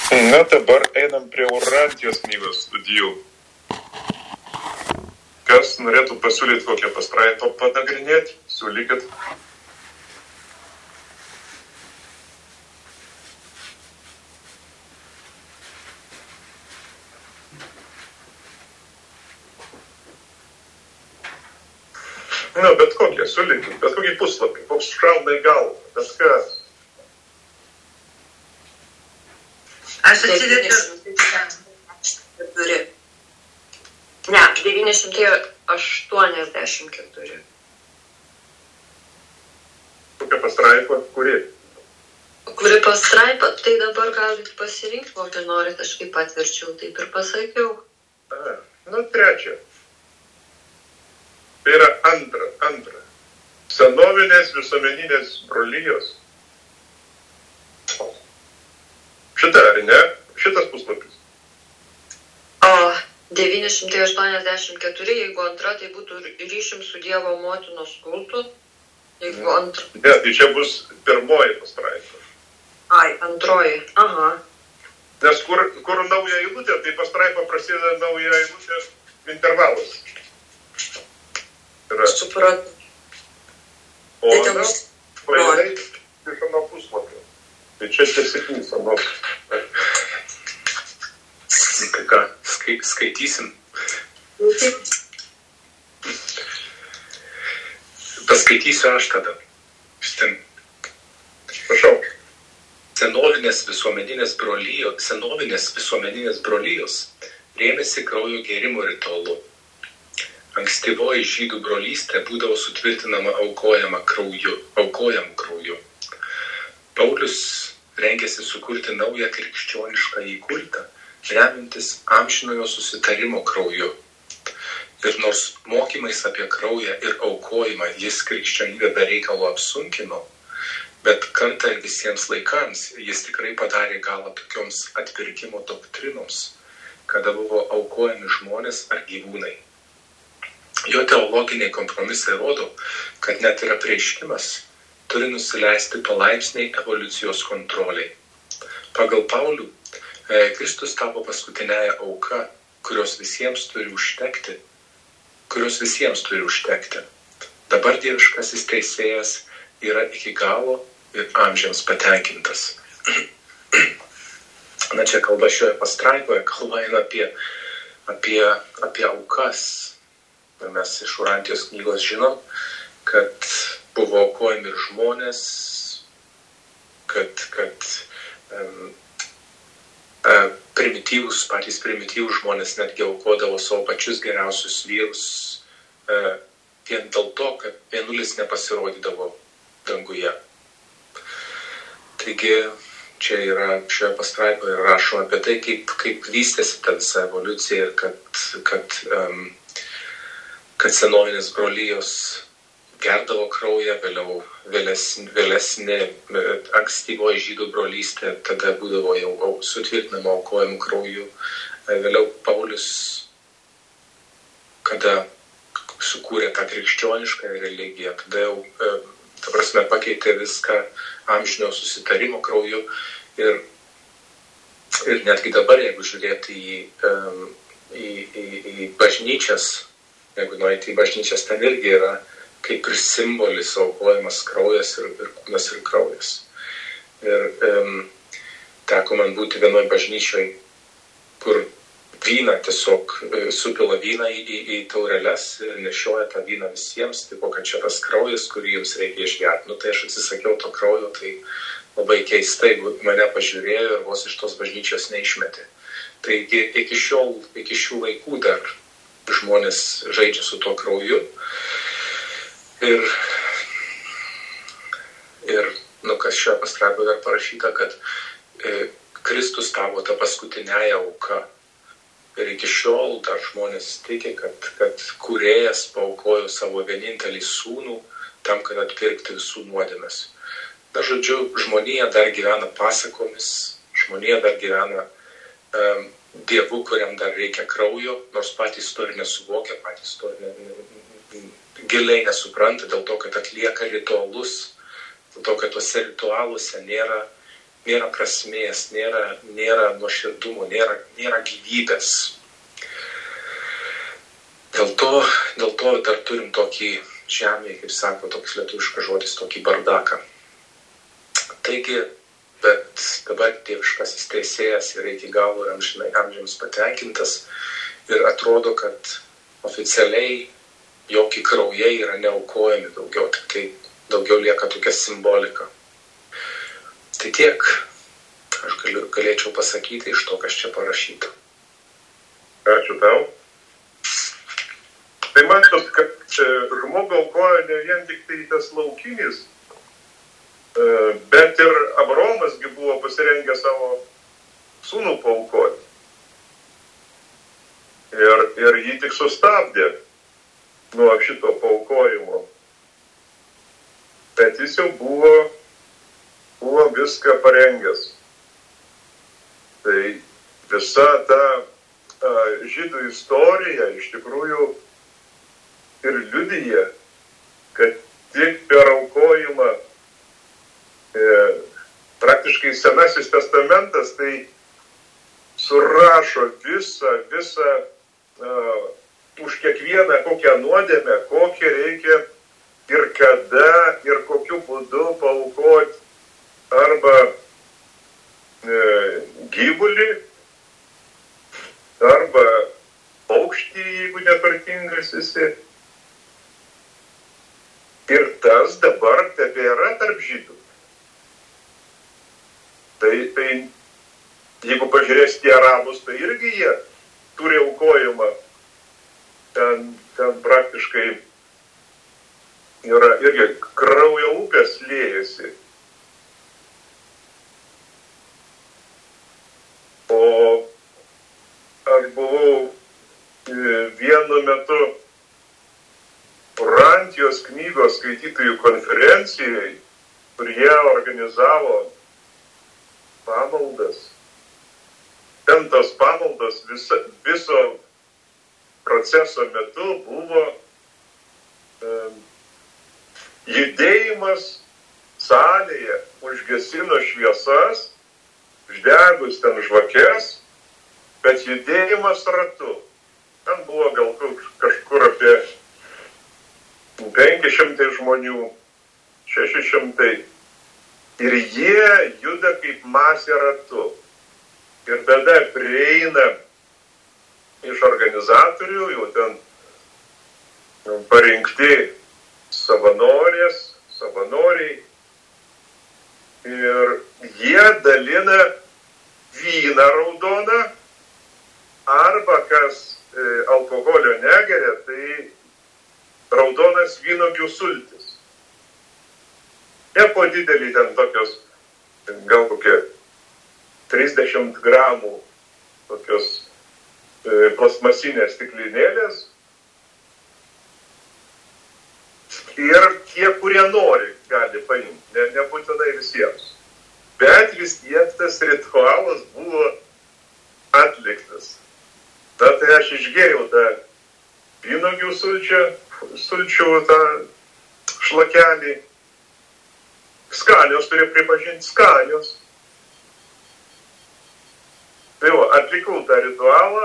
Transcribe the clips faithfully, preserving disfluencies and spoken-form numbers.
Na, dabar einam prie Urantijos knygos studijų. Kas norėtų pasiūlyti kokią pastraipą panagrinėti, siūlykit. Na, bet kokie, siūlykit, bet kokį puslapį, koks šauna į galvą, bet kas. Aš atsiverčiu keturi. Ne, devyni šimtai aštuoniasdešimt keturi. Kokia pastraipa, kuri? Kuri pastraipa, tai dabar galite pasirinkti, kokią norit, aš kaip atverčiau, taip ir pasakiau. A, nu, trečia. Tai yra antra, antra. Senovinės visuomeninės brolijos. Šitą, ar ne? Šitas puslapis. O devyni šimtai aštuoniasdešimt keturi, jeigu antra, tai būtų ryšim su Dievo motinos kultu. Jeigu antra. Ne, tai čia bus pirmoji pastraipa. Ai, antroji. Aha. Nes kur, kur nauja eilutė, tai pastraipa prasideda nauja eilutė intervalas. Yra. Supratau. O ana, paėdai iš ano puslapio. Tai čia septynis anos. Tai ką, skai, skaitysim. Paskaitysiu aš tada. Šitą. Prašau. Senovinės visuomeninės brolijos, senovinės visuomeninės brolijos rėmėsi kraujo gėrimo ritualu. Ankstyvoji žydų brolystė būdavo sutvirtinama aukojama krauju, aukojam krauju. Paulius rengėsi sukurti naują krikščionišką įkultą, remintis amžinojo susitarimo krauju. Ir nors mokymais apie kraują ir aukojimą jis krikščionybę be reikalo apsunkino, bet kartą ir visiems laikams jis tikrai padarė galą tokioms atpirkimo doktrinoms, kada buvo aukojami žmonės ar gyvūnai. Jo teologiniai kompromisai rodo, kad net ir apreiškimas turi nusileisti palaipsniai evoliucijos kontroliai. Pagal Paulių, Kristus tapo paskutinėje auka, kurios visiems turi užtekti, kurios visiems turi užtekti. Dabar dieviškasis teisėjas yra iki galo ir amžiams patenkintas. Na, čia kalba šioje pastraipoje, kalba eina apie, apie, apie aukas. Mes iš Urantijos knygos žinom, kad buvo aukojami ir žmonės, kad, kad um, uh, primityvus, patys primityvus žmonės netgi aukodavo savo pačius geriausius vyrus uh, vien dėl to, kad mėnulis nepasirodydavo danguje. Taigi čia yra šioje pastraipoje rašoma apie tai, kaip, kaip vystėsi ta visa evoliucija ir kad, kad um, kad senovinės brolijos gerdavo kraują, vėliau vėlesnė, vėlesnė ankstyvoji žydų brolystė, tada būdavo jau sutvirtinama aukojimų krauju. Vėliau Paulius, kada sukūrė tą krikščionišką religiją, tada jau, ta prasme, pakeitė viską amžinio susitarimo krauju. Ir, ir netgi dabar, jeigu žiūrėti į, į, į, į bažnyčias, jeigu nueiti į bažnyčias, ten irgi yra kaip ir simbolis aukojamas kraujas ir, ir kūnas ir kraujas. Ir um, teko man būti vienoje bažnyčioje, kur vyną tiesiog supila vyną į, į, į taureles ir nešioja tą vyną visiems, tipo, kad čia tas kraujas, kurį jums reikia išgerti. Nu, tai aš atsisakiau to kraujo, tai labai keistai mane pažiūrėjo ir vos iš tos bažnyčios neišmetė. Taigi iki šiol, iki šių laikų dar žmonės žaidžia su tuo krauju ir, ir nu, kas šioje pastraipoje dar parašyta, kad e, Kristus tapo ta paskutinėja auka ir iki šiol dar žmonės tiki, kad, kad kūrėjas paaukojo savo vienintelį sūnų tam, kad atpirkti visų nuodėmes. Na, žodžiu, žmonija dar gyvena pasakomis, žmonija dar gyvena um, Dievu, kuriam dar reikia kraujo, nors patys to ir nesuvokia, patys to ne, ne, giliai nesupranta, dėl to, kad atlieka ritualus, dėl to, kad tuose ritualuose nėra nėra prasmės, nėra, nėra nuoširdumo, nėra, nėra gyvybės. Dėl to, dėl to dar turim tokį žemėje, kaip sako toks lietuviškas žodis, tokį bardaką. Taigi, bet dabar dieviškasis teisėjas yra iki galo ir amžinai amžiams patenkintas ir atrodo, kad oficialiai jokie kraujai yra neaukojami daugiau, tik tai daugiau lieka tokia simbolika. Tai tiek aš galiu, galėčiau pasakyti iš to, kas čia parašyta. Ačiū tau. Tai matot, kad žmogų aukoja ne vien tik tai tas laukinis, bet ir Abraomasgi buvo pasirengę savo sūnų paaukoti. Ir, ir jį tik sustabdė nuo šito paaukojimo. Bet jis jau buvo, buvo viską parengęs. Tai visa ta a, žydų istorija iš tikrųjų ir liudija, kad tik per aukojimą e, praktiškai Senasis testamentas tai surašo visą, visą uh, už kiekvieną kokią nuodėmę, kokią reikia ir kada ir kokiu būdu paaukoti arba e, gyvulį, arba paukštį, jeigu neturtingas esi. Ir tas dabar tebėra tarp žydų. Tai, tai jeigu pažiūrėsite į arabus, tai irgi jie turi aukojimą. Ten, ten praktiškai yra irgi kraujo upės liejasi. O aš buvau vienu metu Urantijos knygos skaitytojų konferencijai, kur jie organizavo pamaldas. Ten tos pamaldos visa, viso proceso metu buvo e, judėjimas salėje, užgesino šviesas, uždegus ten žvakes, bet judėjimas ratu. Ten buvo gal kažkur apie penki šimtai žmonių, šeši šimtai. Ir jie juda kaip masė ratu. Ir tada prieina iš organizatorių, jau ten parinkti savanorės, savanoriai. Ir jie dalina vyną raudoną, arba kas e, alkoholio negeria, tai raudonas vynuogių sultis. Ne po didelį ten tokios, gal kokie trisdešimt gramų tokios e, plastmasinės stiklinėlės. Ir tie, kurie nori, gali paimti, ne, nebūtinai visiems. Bet vis tiek tas ritualas buvo atliktas. Na, tai aš išgėjau tą vynuogių sulčią, sulčių tą šlakelį. Skanios, turiu pripažinti, skanios. Tai va, atlikau tą ritualą,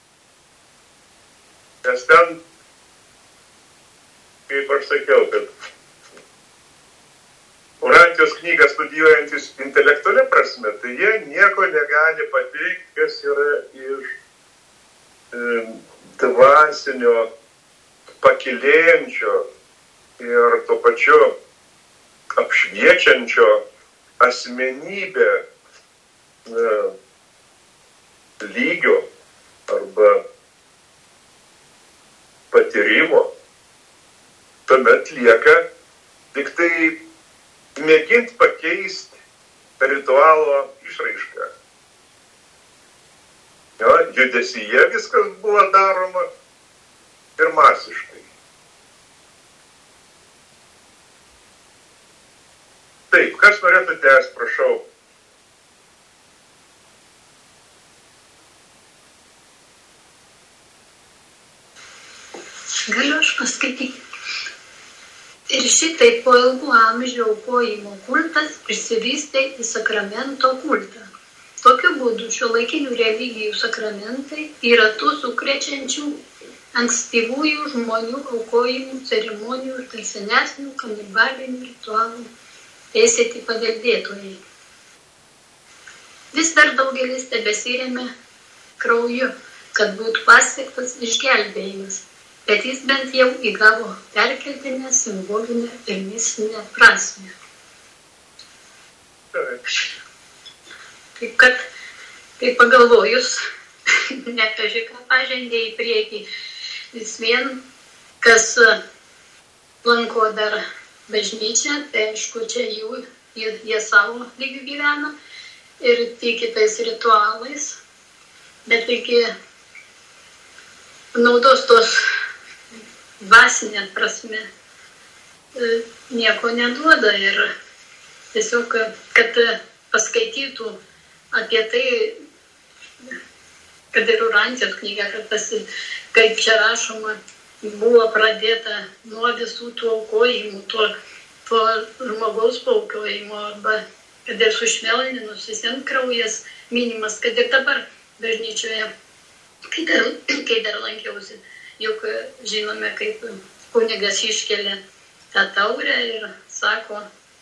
nes ten, kaip aš sakiau, kad Urantijos knygą studijuojantis intelektualia prasme, tai jie nieko negali pateikti, kas yra iš e, dvasinio, pakilėjančio ir tuo pačiu apšviečiančio asmenybę e, lygio arba patyrimo. Tuomet lieka tik tai mėginti pakeisti ritualo išraišką. Ja, judesyje viskas buvo daroma ir masiškai. Taip, kas norėtų tęsti, prašau. Galiu aš paskaityti. Ir šitai po ilgų amžių aukojimo kultas išsivystė į sakramento kultą. Tokiu būdu šiuolaikinių religijų sakramentai yra tų sukrečiančių ankstyvųjų žmonių aukojimų ceremonijų ir tai senesnių kanibalinių ritualų teisėti paveldėtojai. Vis dar daugelis tebesiremia krauju, kad būtų pasiektas išgelbėjimas, bet jis bent jau įgavo perkeltinę, simbolinę ir mistinę prasmę. Taip kad, kaip pagalvojus, nekaži ką pažengė į priekį, vis vien, kas lanko dar bažnyčią, tai aišku, čia jų, jie, jie savo lygių gyvena ir tiki tais ritualais, bet iki naudos tos dvasinė prasme nieko neduoda ir tiesiog, kad paskaitytų apie tai, kad ir Urancijos knyga, kad tas, kaip čia rašoma, buvo pradėta nuo visų tų aukojimų, to, to žmogaus paaukojimo, arba kad ir sušvelninus visiems kraujas minimas, kad ir dabar bažnyčioje, kai dar, kai dar lankiausi, juk žinome, kaip kunigas iškelia tą taurę ir sako,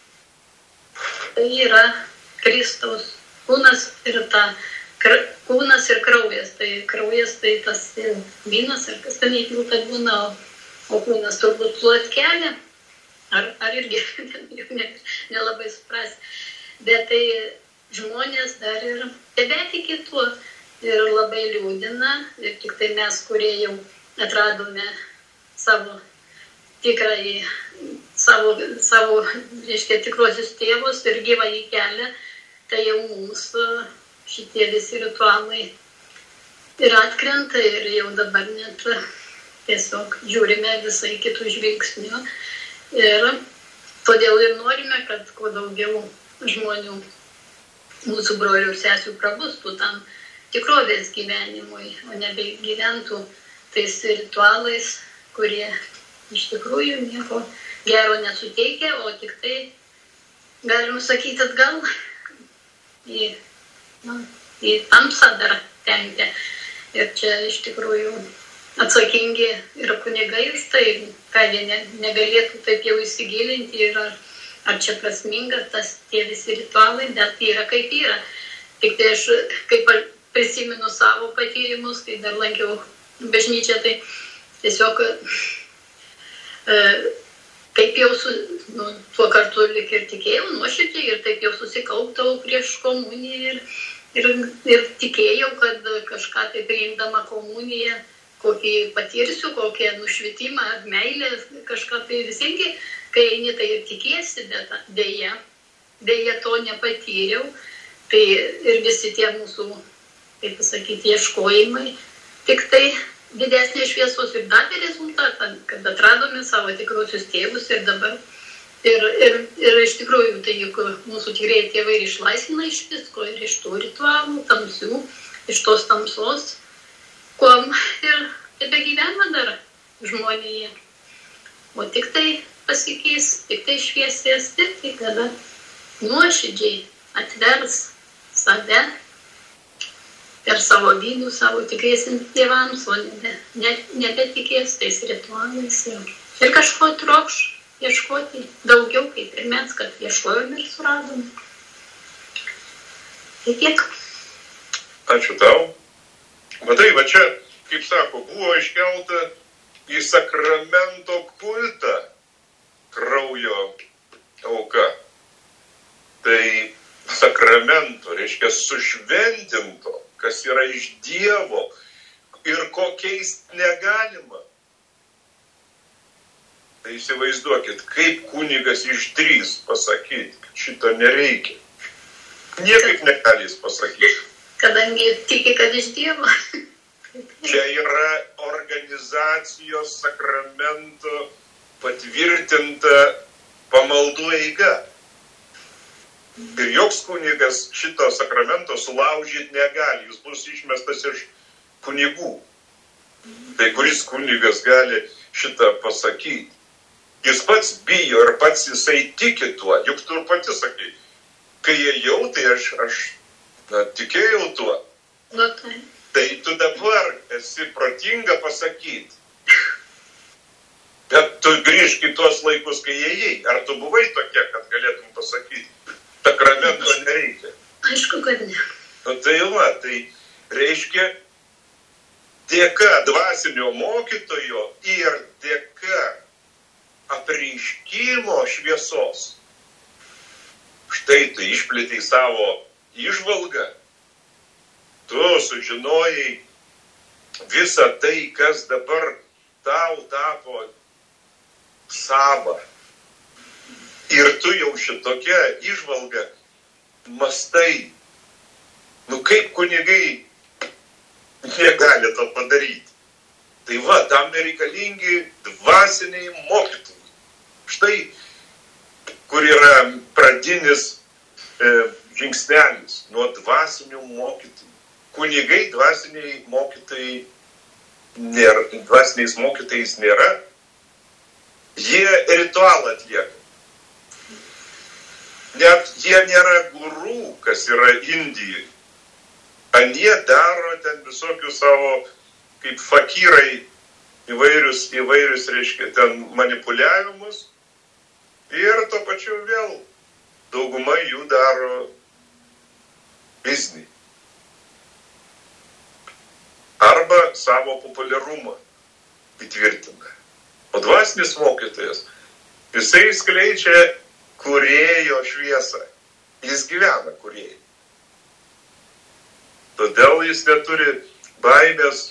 tai yra Kristaus kūnas ir ta kūnas ir kraujas. Tai kraujas tai tas vynas ir kas ten įpilta būna, o kūnas turbūt plotkelė, ar, ar irgi nelabai supras. Bet tai žmonės dar ir tebetiki tuo ir labai liūdina. Ir tik tai mes, kurie jau atradome savo tikrąjį, savo, savo reiškia, tikruosius tėvus ir gyvąjį kelią, tai jau mums šitie visi ritualai ir atkrenta ir jau dabar net tiesiog žiūrime visai kitų žvilgsnių. Ir todėl ir norime, kad kuo daugiau žmonių, mūsų brolių ir sesių prabustų tam tikrovės gyvenimui, o nebegyventų tais ritualais, kurie iš tikrųjų nieko gero nesuteikia, o tik tai, galim sakyti, atgal į, na, į tamsą dar tempia. Ir čia iš tikrųjų atsakingi ir kunigai už tai, ką jie ne, negalėtų taip jau įsigilinti ir ar, ar čia prasminga tas tie visi ritualai, bet yra kaip yra. Tik tai aš, kaip prisimenu savo patyrimus, kai dar lankiau bažnyčią, tai tiesiog e, taip jau su, nu, tuo kartu lik ir tikėjau nuoširdžiai ir taip jau susikauptau prieš komuniją ir, ir, ir tikėjau, kad kažką tai priimdama komuniją, kokį patirsiu, kokią nušvitimą, meilę, kažką tai visingi, kai eini tai ir tikiesi, bet dėja, dėja to nepatyriau. Tai ir visi tie mūsų, kaip pasakyti, ieškojimai, tik tai didesnė šviesos ir davė rezultatą, kad atradome savo tikrosius tėvus ir dabar. Ir, ir, ir iš tikrųjų, tai juk mūsų tikrieji tėvai ir išlaisvina iš visko, ir iš tų ritualų, tamsių, iš tos tamsos, kuom ir tebegyvena dar žmonėje. O tik tai pasikeis, tik tai šviesės, tik tai kada nuoširdžiai atvers save per savo vidų, savo tikriesiems tėvams, o nebe, ne, nebetikės tais ritualais ir, ir kažko trokš ieškoti daugiau, kaip ir mes, kad ieškojom ir suradom. Tai tiek. Ačiū tau. Matai, va čia, kaip sako, buvo iškelta į sakramento kultą kraujo auka. Tai sakramento, reiškia sušventinto, kas yra iš Dievo ir ko keist negalima. Tai įsivaizduokit, kaip kunigas išdrįs pasakyti, kad šito nereikia. Niekaip negali jis pasakyti. Kadangi tiki, kad iš Dievo. Čia yra organizacijos sakramento patvirtinta pamaldų eiga. Ir joks kunigas šito sakramento sulaužyti negali, jis bus išmestas iš kunigų. Tai kuris kunigas gali šitą pasakyti? Jis pats bijo ir pats jisai tiki tuo. Juk tu ir pati sakai, kai ėjau, tai aš, aš na, tikėjau tuo. Nu, tai. Tai tu dabar esi protinga pasakyti. Bet tu grįžk į tuos laikus, kai ėjai. Ar tu buvai tokia, kad galėtum pasakyti? Sakramento nereikia. Aišku, kad ne. Nu, tai va, tai reiškia dėka dvasinio mokytojo ir dėka apreiškimo šviesos. Štai tu išplėtei savo įžvalgą, tu sužinojai visą tai, kas dabar tau tapo sava. Ir tu jau šitokia įžvalga mastai, nu kaip kunigai negali to padaryti. Tai va, tam nereikalingi dvasiniai mokytojai. Štai, kur yra pradinis e, žingsnelis nuo dvasinių mokytojų. Kunigai dvasiniai mokytojai nėra, dvasiniais mokytojais nėra. Jie ritualą atlieka. Net jie nėra gurų, kas yra Indijai. Anie daro ten visokių savo, kaip fakyrai, įvairius, įvairius, reiškia, ten manipuliavimus. Ir to pačiu vėl dauguma jų daro biznį. Arba savo populiarumą įtvirtina. O dvasinis mokytojas, jisai skleidžia kūrėjo šviesą. Jis gyvena kūrėjai. Todėl jis neturi baimės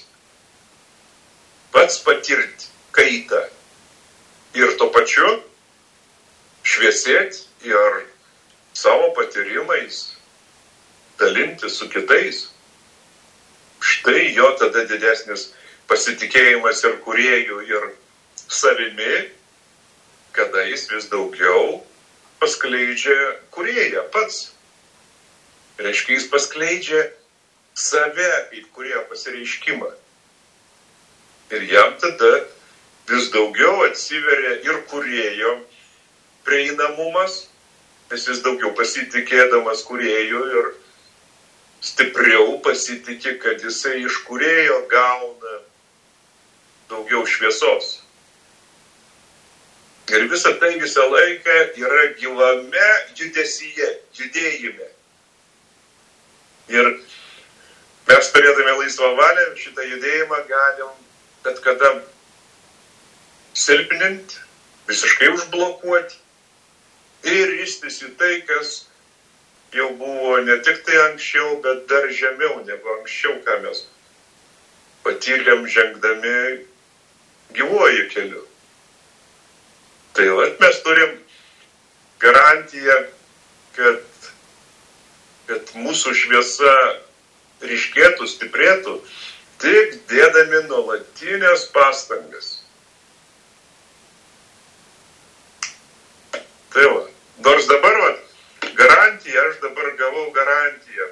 pats patirti kaitą ir to pačiu šviesėti ir savo patyrimais dalinti su kitais. Štai jo tada didesnis pasitikėjimas ir kūrėjų ir savimi, kada jis vis daugiau paskleidžia kūrėją pats. Reiškia, jis paskleidžia save kaip kūrėjo pasireiškimą. Ir jam tada vis daugiau atsiveria ir kūrėjo prieinamumas, nes jis daugiau pasitikėdamas kūrėjų ir stipriau pasitikė, kad jisai iš kūrėjo gauna daugiau šviesos. Ir visa tai visą laiką yra gyvame judesyje, judėjime. Ir mes turėdami laisvą valią šitą judėjimą galim bet kada silpninti, visiškai užblokuoti ir ristis į tai, kas jau buvo ne tik tai anksčiau, bet dar žemiau negu anksčiau, ką mes patyrėm žengdami gyvuoju keliu. Tai vat mes turim garantiją, kad, kad mūsų šviesa ryškėtų, stiprėtų, tik dėdami nuolatinės pastangas. Tai va, nors dabar va, garantiją, aš dabar gavau garantiją.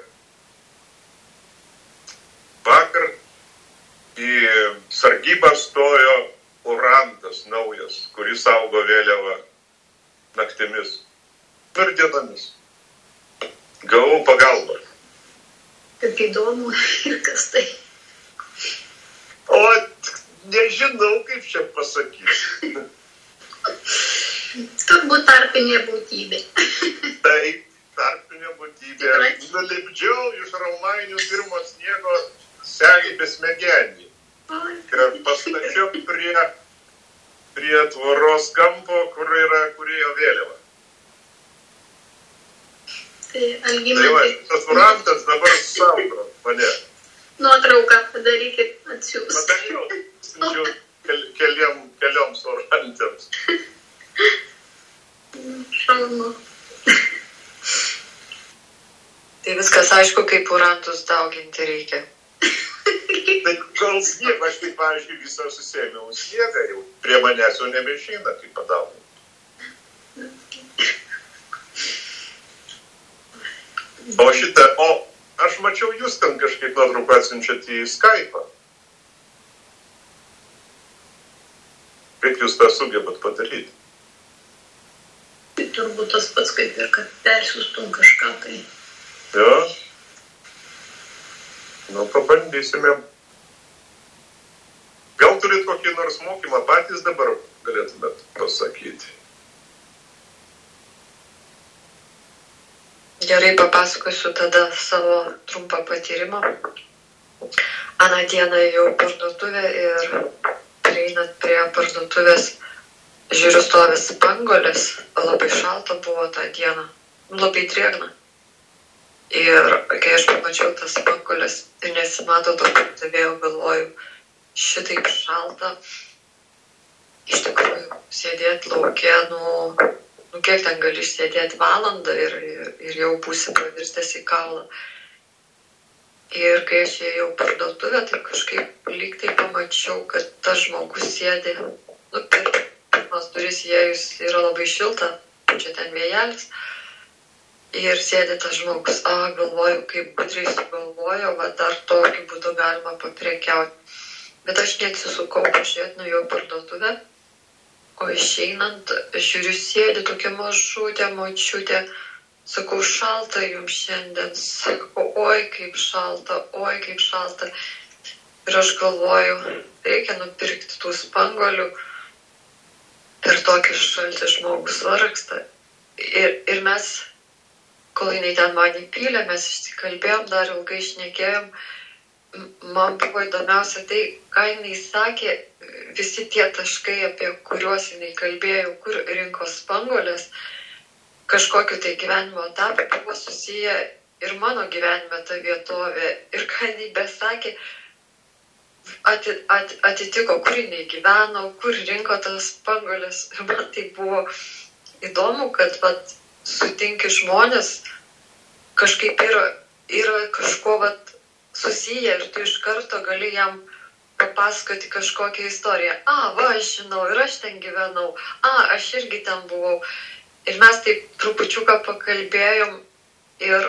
Vakar į sargybą stojo urantas naujas, kuris saugo vėliavą naktimis ir dienomis. Gavau pagalbą. Kaip įdomu ir kas tai. O nežinau, kaip čia pasakyti. Turbūt tarpinė būtybė. Taip, tarpinė būtybė. Nulipdžiau iš Raumainių pirmo sniego senį besmegenį. Ir pastačiau prie, prie tvoros kampo, kur yra kūrėjo vėliava. Tai Algimantai... Tai va, tas urantas dabar saugo mane. Nuotrauką padarykit, atsiūs. Padačiau, siunčiau kel, keliom, kelioms urantams. Šaunu. Tai viskas aišku, kaip urantus dauginti reikia. Tai gal sniego, aš tai, pavyzdžiui, visą susėmiau sniegą, jau prie manęs jau nebešina, kaip padauginti. O šitą, o aš mačiau, jūs ten kažkaip nuotrauką atsiunčiat į Skype'ą. Kaip jūs tą sugebat padaryti? turbūt tas pats kaip ir, kad persiųstum kažką tai. Jo. Nu, pabandysime. Gal turit kokį nors mokymą patys dabar galėtumėt pasakyti? Gerai, papasakosiu tada savo trumpą patyrimą. Aną dieną jau parduotuvė ir prieinant prie parduotuvės žiūriu stovi spanguolės, labai šalta buvo tą dieną, labai drėgna. Ir kai aš pamačiau tas spanguolės ir nesimato to pardavėjo, galvoju, šitaip šalta, iš tikrųjų sėdėti lauke, nu, nu kiek ten gali sėdėti valandą ir, ir, ir jau būsi pavirstęs į kaulą. Ir kai aš ėjau parduotuvę, tai kažkaip lyg tai pamačiau, kad tas žmogus sėdi, nu, per pirmas duris įėjus yra labai šilta, čia ten vėjelis. Ir sėdi tas žmogus, a, galvoju, kaip gudriai sugalvojo, va dar tokiu būdu galima paprekiauti. Bet aš neatsisukau pažiūrėti, nuėjau parduotuvę, o išeinant, žiūriu, sėdi tokia mažutė, močiutė, sakau, šalta jums šiandien, sakau, oi kaip šalta, oi kaip šalta. Ir aš galvoju, reikia nupirkti tų spanguolių, per tokį šaltį žmogus vargsta. Ir, ir mes, kol jinai ten man įpylė, mes išsikalbėjom, dar ilgai šnekėjom. Man buvo įdomiausia tai, ką jinai sakė, visi tie taškai, apie kuriuos jinai kalbėjo, kur rinko spanguolės, kažkokiu tai gyvenimo etapu buvo susiję ir mano gyvenime ta vietovė. Ir ką jinai besakė, ati, at, atitiko, kur jinai gyveno, kur rinko tas spanguolės. Ir man tai buvo įdomu, kad vat, sutinki žmonės, kažkaip yra, yra kažko vat, susiję ir tu iš karto gali jam papasakoti kažkokią istoriją. A, va, aš žinau, ir aš ten gyvenau. A, aš irgi ten buvau. Ir mes taip trupučiuką pakalbėjom ir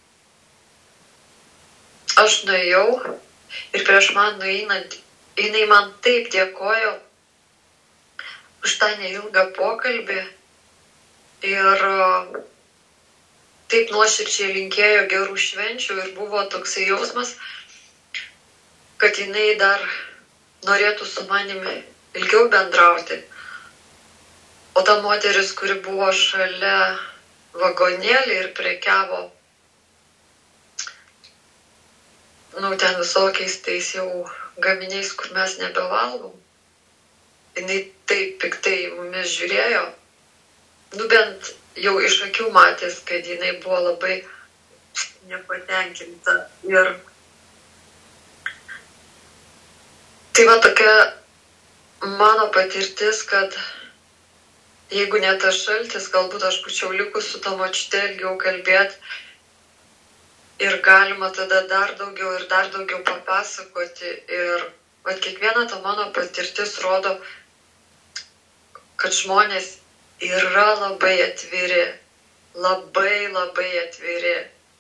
aš nuėjau ir prieš man nueinant, jinai man taip dėkojo už tą neilgą pokalbį ir taip nuoširdžiai linkėjo gerų švenčių ir buvo toksai jausmas, kad jinai dar norėtų su manimi ilgiau bendrauti. O ta moteris, kuri buvo šalia vagonėlį ir prekiavo, nu, ten visokiais tais jau gaminiais, kur mes nebevalgom, jinai taip piktai mumis žiūrėjo, nu, bent jau iš akių matės, kad jinai buvo labai nepatenkinta. Ir tai va tokia mano patirtis, kad jeigu ne tas šaltis, galbūt aš būčiau likus su ta močiute ilgiau kalbėti ir galima tada dar daugiau ir dar daugiau papasakoti. Ir va kiekviena ta mano patirtis rodo, kad žmonės yra labai atviri, labai labai atviri,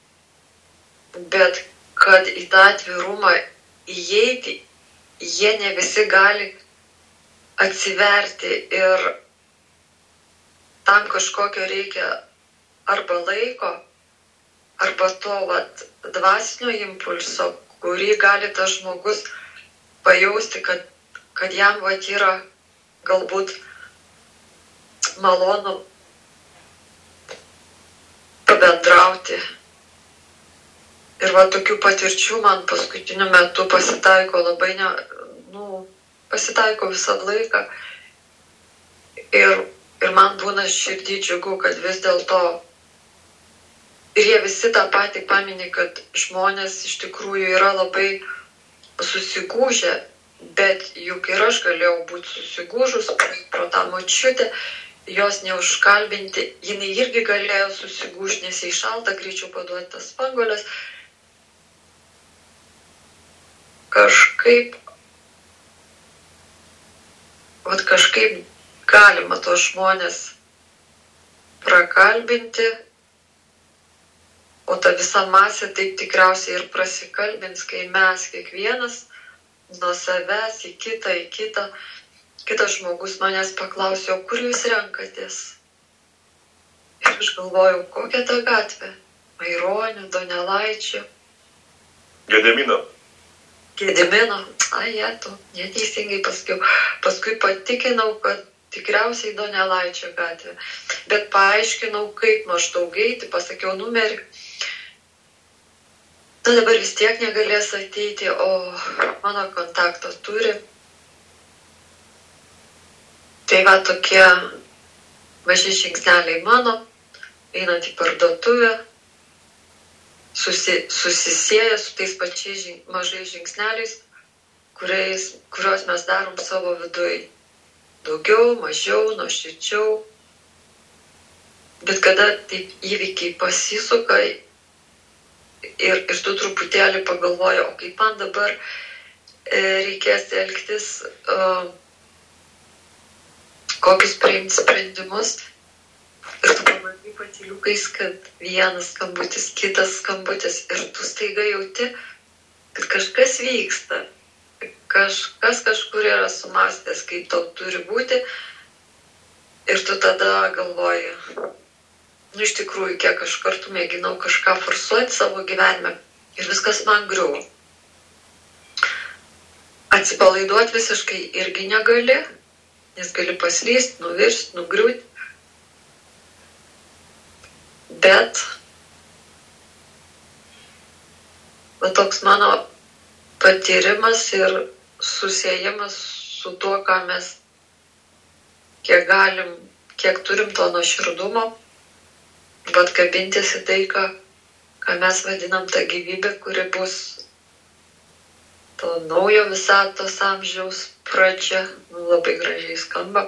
bet kad į tą atvirumą įeiti, jie ne visi gali atsiverti ir tam kažkokio reikia arba laiko, arba to vat, dvasinio impulso, kurį gali tas žmogus pajausti, kad, kad jam vat, yra galbūt malonu pabendrauti. Ir va tokių patirčių man paskutiniu metu pasitaiko labai, ne, nu, pasitaiko visą laiką. Ir, ir man būna širdį džiugu, kad vis dėlto ir jie visi tą patį paminė, kad žmonės iš tikrųjų yra labai susigūžę, bet juk ir aš galėjau būti susigūžus pro tą močiutę, jos neužkalbinti, jinai irgi galėjo susigūžti, nes jai šalta, greičiau paduoti tas spanguolės. Kažkaip, vat kažkaip galima tos žmonės prakalbinti, o ta visa masė taip tikriausiai ir prasikalbins, kai mes kiekvienas nuo savęs į kitą, į kitą, kitas žmogus manęs paklausė, o kur jūs renkatės? Ir aš galvoju, kokia ta gatvė? Maironio, Donelaičio. Gedimino. Gedimino. Ai, jetu, neteisingai pasakiau. Paskui patikinau, kad tikriausiai Donelaičio gatvė. Bet paaiškinau, kaip maždaug eiti, pasakiau numerį. Na dabar vis tiek negalės ateiti, o mano kontaktą turi. Tai va tokie maži žingsneliai mano, einant į parduotuvę, susi, susisieja su tais pačiais žing, mažais žingsneliais, kuriais, kuriuos mes darom savo viduje. Daugiau, mažiau, nuoširdžiau. Bet kada taip įvykiai pasisuka, Ir, ir tu truputėlį pagalvoji, o kaip man dabar e, reikės elgtis, e, kokius priimti sprendimus. Ir tu pamatai patyliukais, kad vienas skambutis, kitas skambutis. Ir tu staiga jauti, kad kažkas vyksta. Kažkas kažkur yra sumastęs, kaip tau turi būti. Ir tu tada galvoji... Nu, iš tikrųjų, kiek aš kartų mėginau kažką forsuoti savo gyvenime ir viskas man griuvo. Atsipalaiduoti visiškai irgi negali, nes gali paslysti, nuvirsti, nugriūti. Bet va toks mano patyrimas ir susiejimas su tuo, ką mes kiek galim, kiek turim to nuoširdumo, bet kabintis į tai, ką, ką mes vadinam tą gyvybę, kuri bus to naujo visatos amžiaus pradžia, nu, labai gražiai skamba.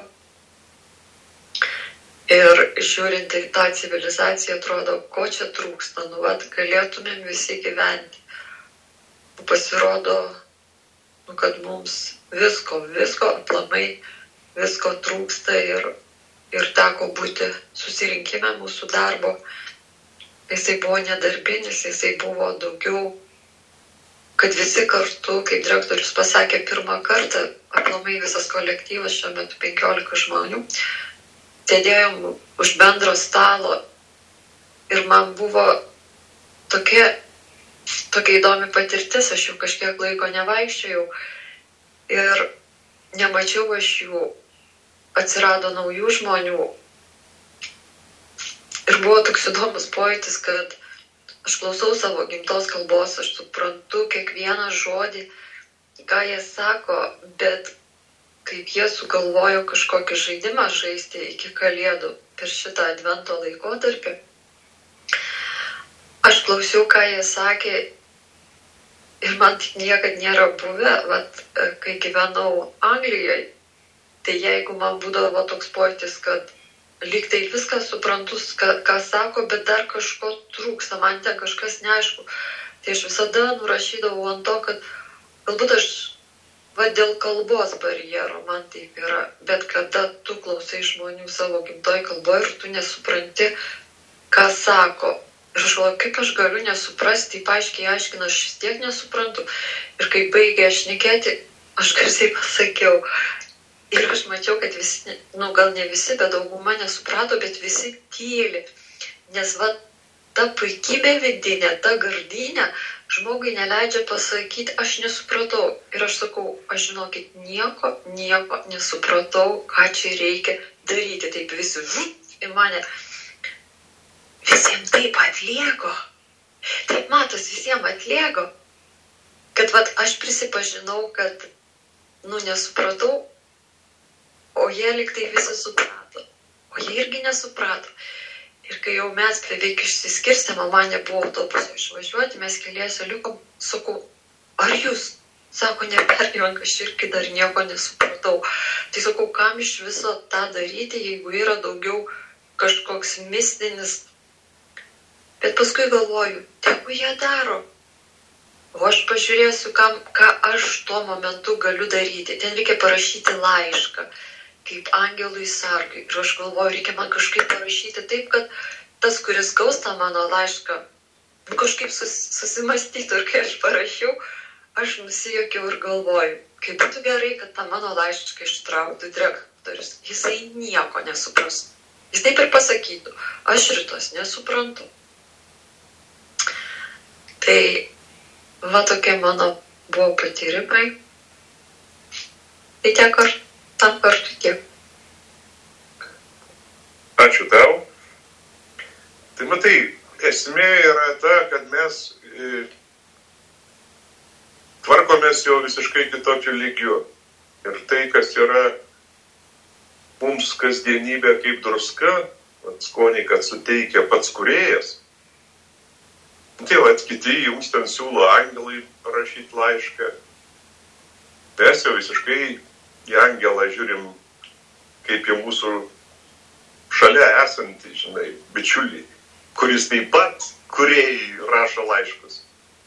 Ir žiūrint į tą civilizaciją, atrodo, ko čia trūksta, nu, vat, galėtumėm visi gyventi. Pasirodo, nu, kad mums visko, visko, aplamai visko trūksta ir Ir teko būti susirinkime mūsų darbo. Jisai buvo nedarbinis, jisai buvo daugiau, kad visi kartu, kaip direktorius pasakė pirmą kartą, aplamai visas kolektyvas, šiuo metu penkiolika žmonių, sėdėjom už bendro stalo ir man buvo tokia, tokia įdomi patirtis, aš jau kažkiek laiko nevaikščiojau ir nemačiau aš jų. Atsirado naujų žmonių. Ir buvo toks įdomus pojūtis, kad aš klausau savo gimtos kalbos, aš suprantu kiekvieną žodį, ką jie sako, bet kaip jie sugalvojo kažkokį žaidimą žaisti iki kalėdų per šitą advento laikotarpį. Aš klausiau, ką jie sakė ir man tik niekad nėra buvę, vat, kai gyvenau Anglijoje. Tai jeigu man būdavo toks pojūtis, kad lyg tai viską suprantu, ką, ką sako, bet dar kažko trūksta, man ten kažkas neaišku. Tai aš visada nurašydavau ant to, kad galbūt aš va, dėl kalbos barjero man taip yra, bet kada tu klausai žmonių savo gimtoj kalboje ir tu nesupranti, ką sako. Ir aš galvoju, kaip aš galiu nesuprasti, taip aiškiai aiškina, aš vis tiek nesuprantu. Ir kai baigė aš šnekėti, aš garsiai pasakiau. Ir aš mačiau, kad visi, nu gal ne visi, bet dauguma nesuprato, bet visi tyli. Nes va, ta puikybė vidinė, ta gardinė, žmogui neleidžia pasakyti, aš nesupratau. Ir aš sakau, aš žinokit, nieko, nieko nesupratau, ką čia reikia daryti. Taip visi žut į mane. Visiems taip atlieko. Taip matos, visiems atlieko. Kad va, aš prisipažinau, kad, nu, nesupratau. O jie lyg tai visi suprato. O jie irgi nesuprato. Ir kai jau mes beveik išsiskirstėm, man nebuvo autobuso išvažiuoti, mes keliese likom, sakau, ar jūs? Sako, nepergyvenk, aš irgi dar nieko nesupratau. Tai sakau, kam iš viso tą daryti, jeigu yra daugiau kažkoks mistinis. Bet paskui galvoju, tegu jie daro. O aš pažiūrėsiu, kam, ką aš tuo momentu galiu daryti. Ten reikia parašyti laišką. Kaip angelui sargai. Ir aš galvoju, reikia man kažkaip parašyti taip, kad tas, kuris gaus tą mano laišką, nu, kažkaip sus, susimastytų. Ir kai aš parašiau, aš nusijuokiau ir galvoju, kaip būtų gerai, kad tą mano laišką ištrauktų direktorius. Jisai nieko nesupras. Jis taip ir pasakytų, aš šitos nesuprantu. Tai va tokie mano buvo patyrimai. Tai tiek ar tam kartu tiek. Ačiū tau. Tai matai, esmė yra ta, kad mes e, tvarkomės jau visiškai kitokiu lygiu. Ir tai, kas yra mums kasdienybė kaip druska, skonį, kad suteikia pats kūrėjas. Tai vat, kiti jums ten siūlo angelai parašyti laišką. Mes jau visiškai į angelą žiūrim kaip į mūsų šalia esantį, žinai, bičiulį, kuris taip pat kūrėjai rašo laiškus.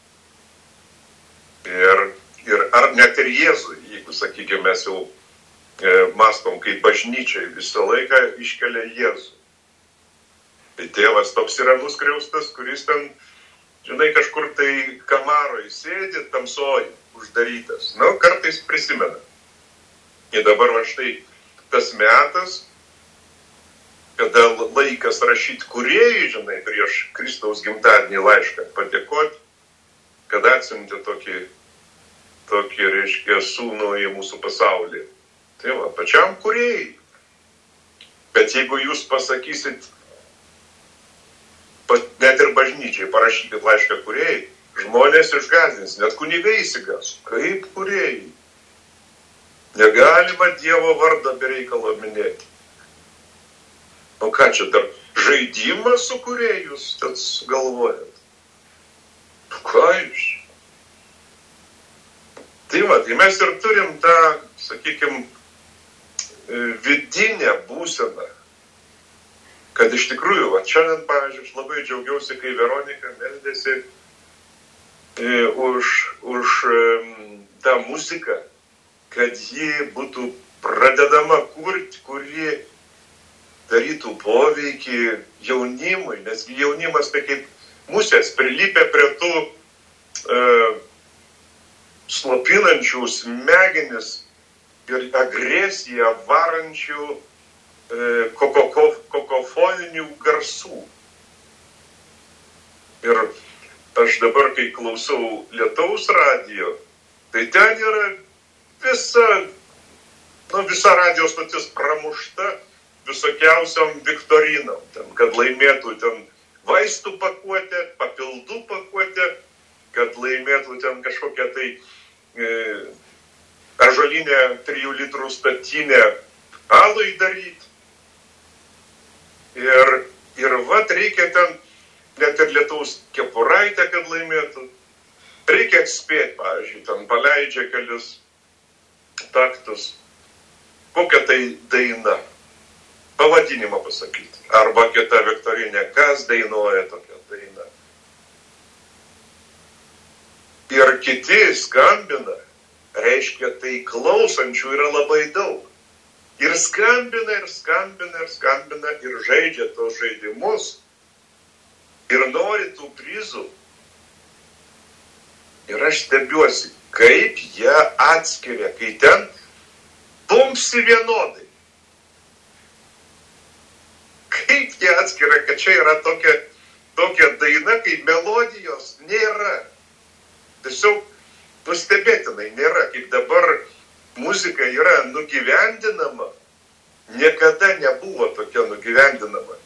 Ir, ir ar net ir Jėzui, jeigu, sakykime, mes jau e, mastom kaip bažnyčiai, visą laiką iškelia Jėzų. Tai tėvas toks yra nuskriaustas, kuris ten, žinai, kažkur tai kamaroj sėdi, tamsoj, uždarytas. Nu, kartais prisimena. Ir dabar va štai tas metas, kada laikas rašyti kūrėjai, žinai, prieš Kristaus gimtadienį laišką, padėkoti, kad atsiuntė tokį, tokį, reiškia, sūnų į mūsų pasaulį. Tai va, pačiam kūrėjai. Bet jeigu jūs pasakysit, net ir bažnyčiai parašykit laišką kūrėjai, žmonės išgąsdins, net kunigai įsigas. Kaip kūrėjai? Negalima Dievo vardą be reikalo minėti. O ką čia dar žaidimą su kūrėjus ten galvojat? Ką jūs? Tai va, tai mes ir turim tą, sakykime, vidinę būseną, kad iš tikrųjų, va, šiandien, pavyzdžiui, aš labai džiaugiausi, kai Veronika meldėsi e, už, už e, tą muziką, kad ji būtų pradedama kurti, kuri darytų poveikį jaunimui, nes jaunimas tai kaip musės prilipę prie tų e, slopinančių smegenis ir agresiją varančių e, kokoko, kokofoninių garsų. Ir aš dabar, kai klausau Lietaus radijo, tai ten yra visa, nu, visa radijo stotis pramušta visokiausiam viktorinam, ten, kad laimėtų ten vaistų pakuotę, papildų pakuotę, kad laimėtų ten kažkokią tai e, ąžuolinę trijų litrų statinę alui daryti. Ir, ir vat reikia ten net ir Lietaus kepuraitę, kad laimėtų. Reikia atspėti, pavyzdžiui, ten paleidžia kelius taktus. Kokia tai daina? Pavadinimą pasakyti. Arba kita viktorinė, kas dainuoja tokią dainą. Ir kiti skambina, reiškia, tai klausančių yra labai daug. Ir skambina, ir skambina, ir skambina, ir žaidžia tos žaidimus. Ir nori tų prizų. Ir aš stebiuosi, kaip jie atskiria, kai ten bumsi vienodai. Kaip jie atskiria, kad čia yra tokia, tokia daina, kai melodijos nėra. Tiesiog nustebėtinai nėra, kaip dabar muzika yra nugyvendinama. Niekada nebuvo tokia nugyvendinama.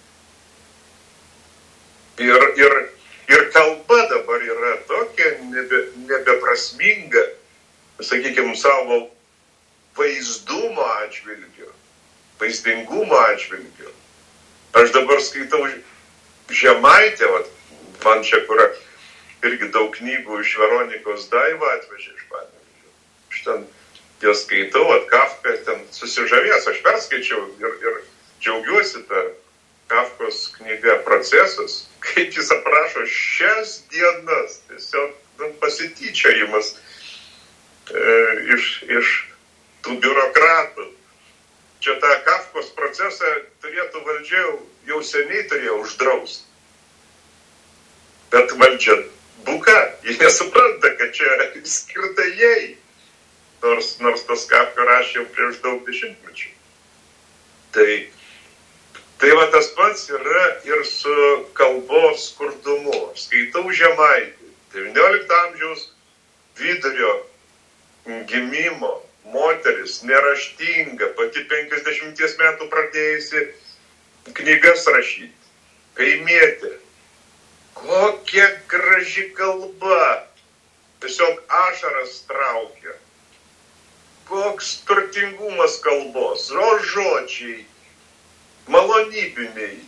Ir, ir, ir kalba dabar yra tokia nebe, nebeprasminga, sakykime, savo vaizdumo atžvilgiu, vaizdingumo atžvilgiu. Aš dabar skaitau Žemaitę, vat, man čia kur irgi daug knygų iš Veronikos Daiva atvežė iš Panevėžio. Aš ten jas skaitau, vat, Kafka ten susižavės, aš perskaičiau ir, ir džiaugiuosi tą Kafkos knyga Procesas, kaip jis aprašo šias dienas, tiesiog nu, pasityčiojimas e, iš, iš tų biurokratų. Čia tą Kafkos procesą turėtų valdžia jau seniai turėjo uždrausti. Bet valdžia buka, jie nesupranta, kad čia skirta jai. Nors, nors tas Kafka rašė jau prieš daug dešimtmečių. Tai Tai va tas pats yra ir su kalbos skurdumu. Skaitau Žemaitį, devyniolikto amžiaus vidurio gimimo moteris, neraštinga, pati penkiasdešimties metų pradėjusi knygas rašyti, kaimietė. Kokia graži kalba, tiesiog ašaras traukia. Koks turtingumas kalbos, o žodžiai, malonybiniai.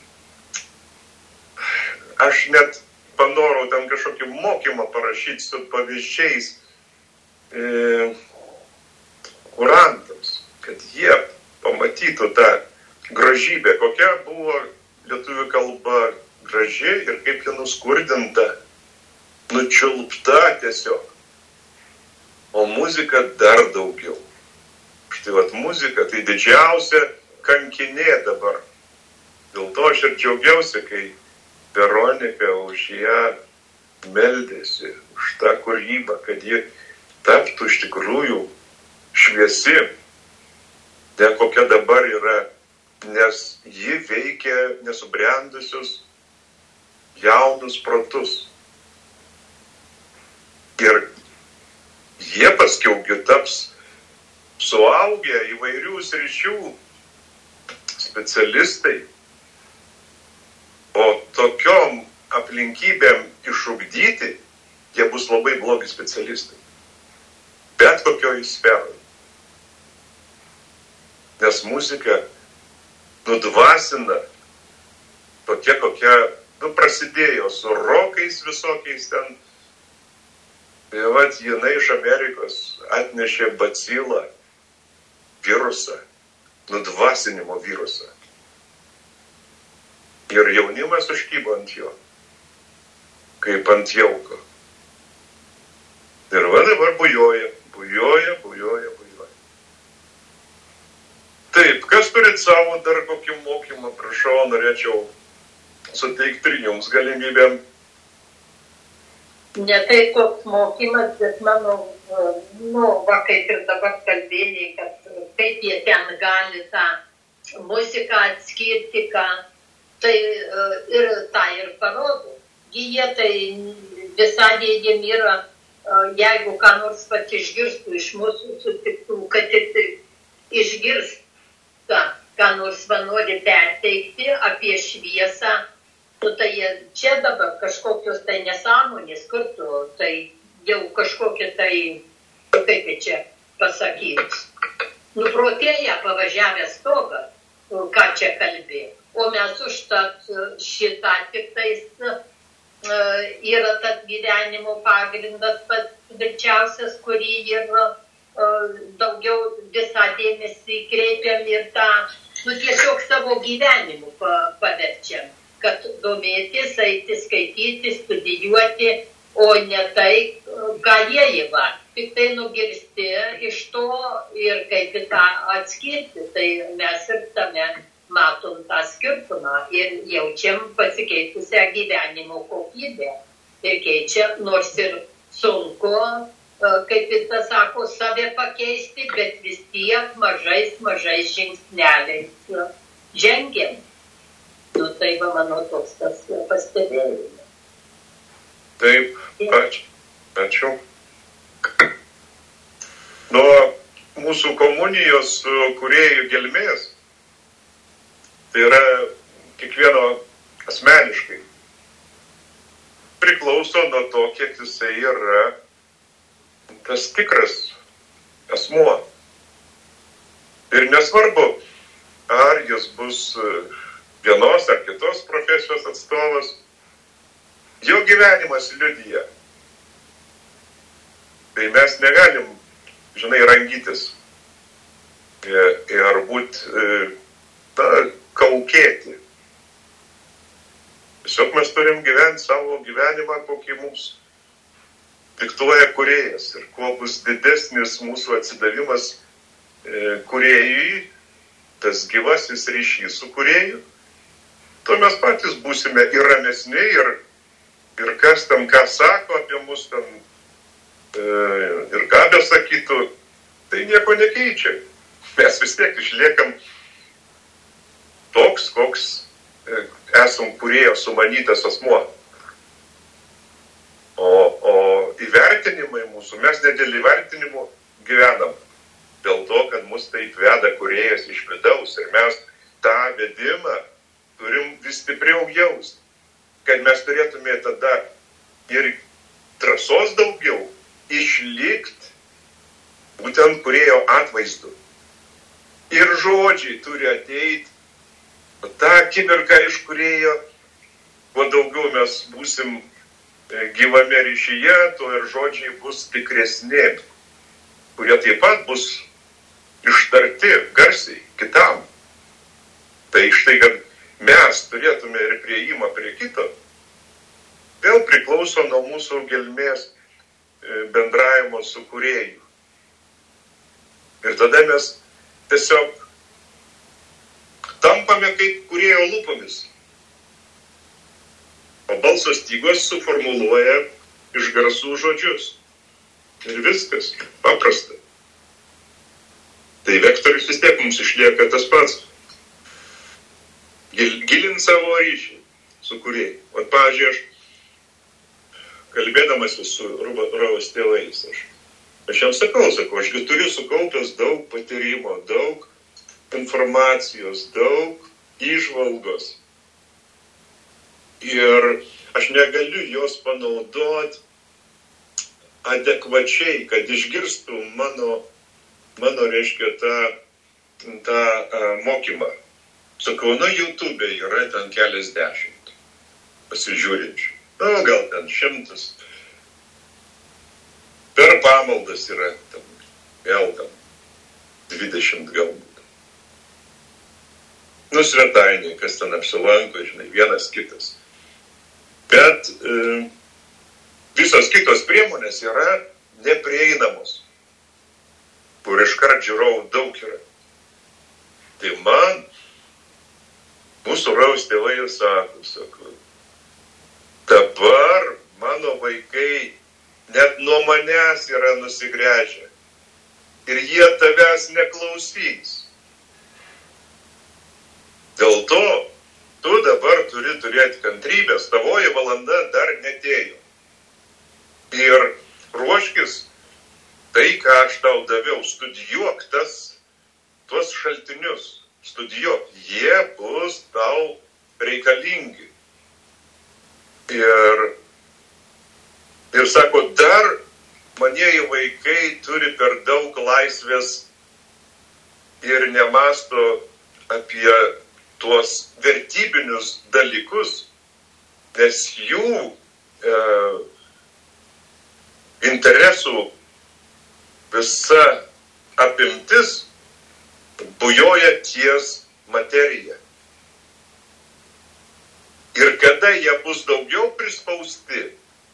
Aš net panorau ten kažkokį mokymą parašyti su pavyzdžiais e, kurantams, kad jie pamatytų tą gražybę, kokia buvo lietuvių kalba graži ir kaip ji nuskurdinta, nučiulpta tiesiog. O muzika dar daugiau. Štai vat muzika tai didžiausia kankinė dabar. Dėl to aš ir džiaugiausi, kai Veronika už ją meldėsi, už tą kūrybą, kad ji taptų iš tikrųjų šviesi, ne kokia dabar yra, nes ji veikia nesubrendusius jaunus protus. Ir jie paskiaugi taps suaugę įvairių sričių specialistai. O tokiom aplinkybėm išugdyti, jie bus labai blogi specialistai. Bet kokioj sferai. Nes muzika nudvasina tokia, kokia nu, prasidėjo su rokais visokiais ten. Tai vat jinai iš Amerikos atnešė bacilą, virusą, nudvasinimo virusą. Ir jaunimas užkybo ant jo, kaip ant jauko. Ir va dabar bujoja, bujoja, bujoja, bujoja. Taip, kas turit savo dar kokį mokymą, prašau, norėčiau suteikti ir jums galimybėm. Ne tai koks mokymas, bet mano, nu, va kaip ir dabar kalbėjai, kad kaip jie ten gali tą muziką atskirti, ką, tai ir tą ir parodo. Jie tai visą dėdėm yra, jeigu ką nors pat išgirstų iš mūsų sutiktų, kad tik tai išgirs, ką, ką nors va nori perteikti apie šviesą, nu tai čia dabar kažkokios tai nesąmonės kartu, tai jau kažkokie tai, kaip čia pasakyti, nuprotėję pavažiavę stogą, ką čia kalbė. O mes užtat šitą tik tais yra tas gyvenimo pagrindas pats tvirčiausias, kurį ir daugiau visą dėmesį kreipiam ir tą, nu tiesiog savo gyvenimu paverčiam. Kad domėtis, eiti, skaityti, studijuoti, o ne tai, ką jie įva. Tik tai nugirsti iš to ir kaip tą atskirti. Tai mes ir tame matom tą skirtumą ir jaučiam pasikeitusią gyvenimo kokybę. Ir keičia, nors ir sunku, kaip ir tas sako, save pakeisti, bet vis tiek mažais, mažais žingsneliais žengiam. Nu, tai va mano toks tas pastebėjimas. Taip, ačiū. Ačiū. Nuo mūsų komunijos kūrėjų gelmės, tai yra kiekvieno asmeniškai, priklauso nuo to, kiek jisai yra tas tikras asmuo. Ir nesvarbu, ar jis bus vienos ar kitos profesijos atstovas, jo gyvenimas liudija. Tai mes negalim, žinai, rangytis ir būt, na, kaukėti. Tiesiog mes turim gyventi savo gyvenimą, kokį mums diktuoja kūrėjas. Ir kuo bus didesnis mūsų atsidavimas kūrėjui, tas gyvasis ryšys su kūrėju, tuo mes patys būsime ir ramesni, ir, ir kas tam ką sako apie mus tam, e, ir ką besakytų, tai nieko nekeičia. Mes vis tiek išliekam toks, koks esam kūrėjo sumanytas asmuo. O, o įvertinimai mūsų, mes ne dėl įvertinimų gyvenam. Dėl to, kad mus taip veda kūrėjas iš vidaus ir mes tą vedimą turim vis stipriau jaust. Kad mes turėtume tada ir drąsos daugiau išlikt būtent kūrėjo atvaizdu. Ir žodžiai turi ateiti. O tą akimirką iš kūrėjo, kuo daugiau mes būsim gyvame ryšyje, tuo ir žodžiai bus tikresni, kurie taip pat bus ištarti garsiai kitam. Tai štai, kad mes turėtume ir prieimą prie kito, vėl priklauso nuo mūsų gelmės bendravimo su kūrėju. Ir tada mes tiesiog tampame kaip kūrėjo lūpomis. O balso stygos suformuluoja iš garsų žodžius. Ir viskas. Paprasta. Tai vektorius vis tiek mums išlieka tas pats. Gil, gilint savo ryšį su kūrėju. O pavyzdžiui, aš kalbėdamas su Rovos tėvais, aš, aš jam sakau, sakau, aš turiu sukaupęs daug patyrimo, daug informacijos, daug įžvalgos. Ir aš negaliu jos panaudoti adekvačiai, kad išgirstų mano, mano reiškia, tą, tą uh, mokymą. Sakau, nu, YouTube yra ten keliasdešimt pasižiūrinčių. Nu, gal ten šimtas. Per pamaldas yra ten, gal ten dvidešimt galbūt. Nu, svetainiai, kas ten apsilanko, žinai, vienas kitas. Bet e, visos kitos priemonės yra neprieinamos, kur iškart žiūrovų daug yra. Tai man, mūsų Rovos tėvai sako, sako, dabar mano vaikai net nuo manęs yra nusigręžę ir jie tavęs neklausys. Dėl to tu dabar turi turėti kantrybės, tavoji valanda dar netėjo. Ir ruoškis tai, ką aš tau daviau, studijuok tas, tuos šaltinius, studijuok, jie bus tau reikalingi. Ir, ir sako, dar manieji vaikai turi per daug laisvės ir nemasto apie tuos vertybinius dalykus, nes jų e, interesų visa apimtis bujoja ties materija. Ir kada jie bus daugiau prispausti,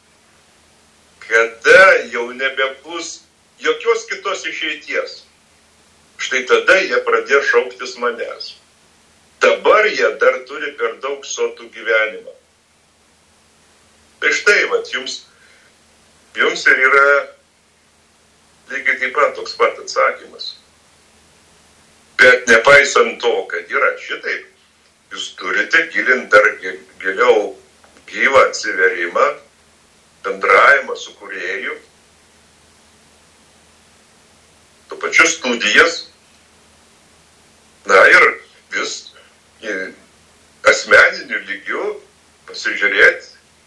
kada jau nebebus jokios kitos išeities, štai tada jie pradės šauktis manęs. Dabar jie dar turi per daug sotų gyvenimą. Tai štai, vat, jums, jums ir yra lygiai taip pat toks pat atsakymas. Bet nepaisant to, kad yra šitaip, jūs turite gilinti dar giliau gyvą atsiverimą, bendravimą su kūrėju, tuo pačiu studijas, na ir vis asmeniniu lygiu pasižiūrėti,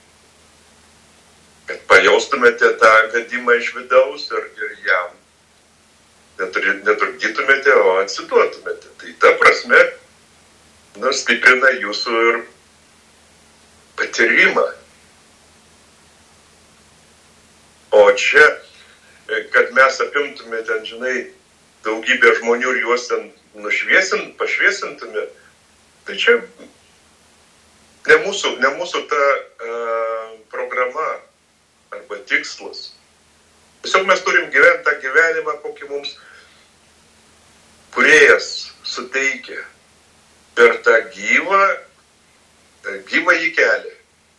kad pajaustumėte tą vedimą iš vidaus ir, ir jam netrukdytumėte, o atsiduotumėte. Tai ta prasme nu, stiprina jūsų ir patyrimą. O čia, kad mes apimtume ten, žinai, daugybę žmonių ir juos ten nušviesint, pašviesintume, tai čia ne mūsų, ne mūsų ta uh, programa arba tikslas. Tiesiog mes turim gyventi tą gyvenimą, kokį mums kūrėjas suteikia per tą gyvą, gyvą į kelią.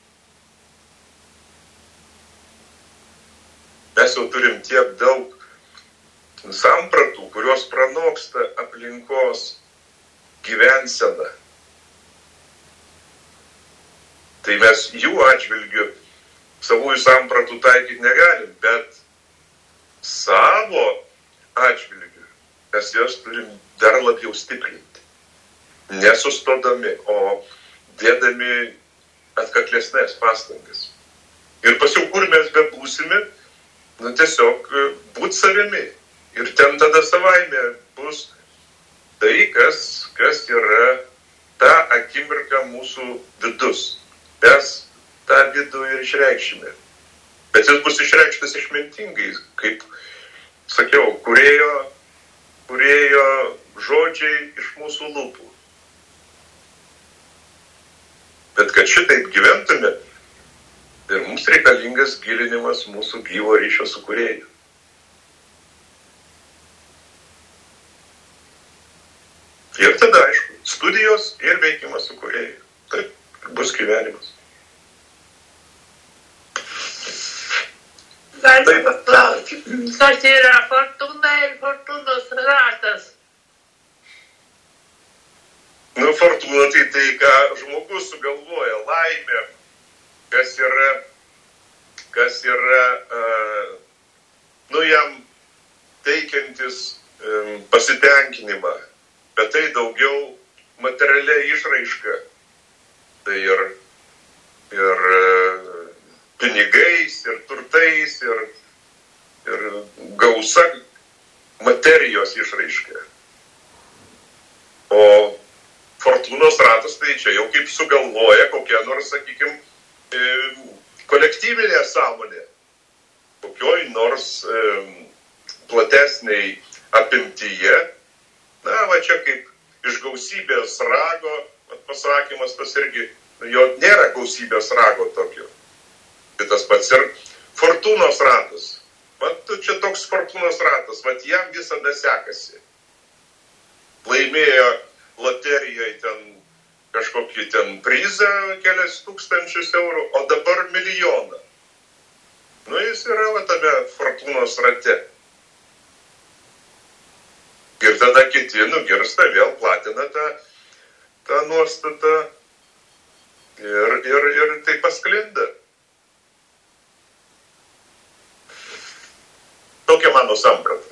Mes jau turim tiek daug sampratų, kurios pranoksta aplinkos gyvenseną. Tai mes jų atžvilgių savųjų sampratų taikyti negalim, bet savo atžvilgių mes jas turim dar labiau stiprinti. Nesustodami, o dėdami atkaklesnės pastangas. Ir pasiau, kur mes bebūsime, nu tiesiog būt savimi. Ir ten tada savaime bus tai, kas, kas yra ta akimirka mūsų vidus. Mes tą vidų ir išreikšime. Bet jis bus išreikštas išmintingai, kaip sakiau, kūrėjo, kūrėjo žodžiai iš mūsų lūpų. Bet kad šitaip gyventume, tai mums reikalingas gilinimas mūsų gyvo ryšio su kūrėju. Ir tada, aišku, studijos ir veikimas su kūrėju. Taip bus gyvenimas. Galite paklausti, kas yra fortūna ir fortūnos ratas? Nu, fortūna tai tai, ką žmogus sugalvoja, laimė, kas yra, kas yra, uh, nu, jam teikiantis um, pasitenkinimą, bet tai daugiau materialia išraiška. Tai ir, ir uh, pinigais, ir turtais, ir, ir gausa materijos išraiška. O fortūnos ratas tai čia jau kaip sugalvoja kokia nors, sakykime, kolektyvinė sąmonė. Kokioj nors e, platesniai apimtyje. Na, va čia kaip iš gausybės rago, pasakymas tas irgi, jo nėra gausybės rago tokio. Tai tas pats ir fortūnos ratas. Vat čia toks fortūnos ratas, vat jam visada sekasi. Laimėjo loterijoje ten kažkokį ten prizą kelias tūkstančius eurų, o dabar milijoną. Nu, jis yra va tame fortūnos rate. Ir tada kiti nugirsta, vėl platina tą, tą nuostatą ir, ir, ir tai pasklinda. Tokia mano samprata.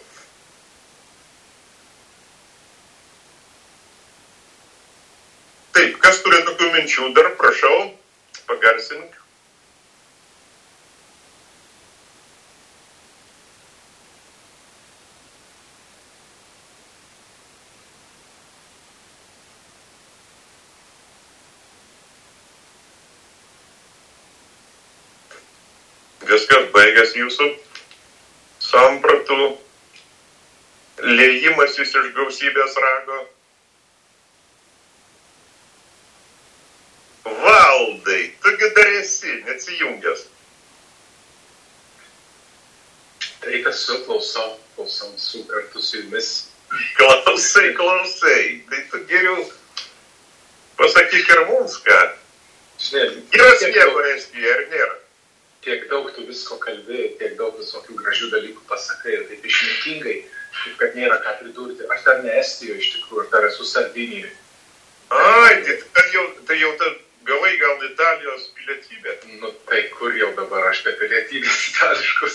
Taip, kas turi tokių minčių, dar prašau, pagarsink. Viskas baigęs jūsų sampratų liejimasis iš gausybės rago. Valdai, tugi dar esi, neatsijungęs. Tai, kas su klausau, klausau su kartu su jumis. Klausai, klausai, tai tu geriau pasakyk ir mums, ką. Žinai, yra sniego Estijoje, ar nėra? Tiek daug tu visko kalbėjai, tiek daug visokių gražių dalykų pasakai ir taip išmintingai, kaip kad nėra ką pridurti. Aš dar ne Estijoje iš tikrųjų, aš dar esu Sardinijoje. Ai, tai, tai jau, tai jau ta gavai gal Italijos pilietybę. Nu tai kur jau dabar aš be pilietybės itališkus.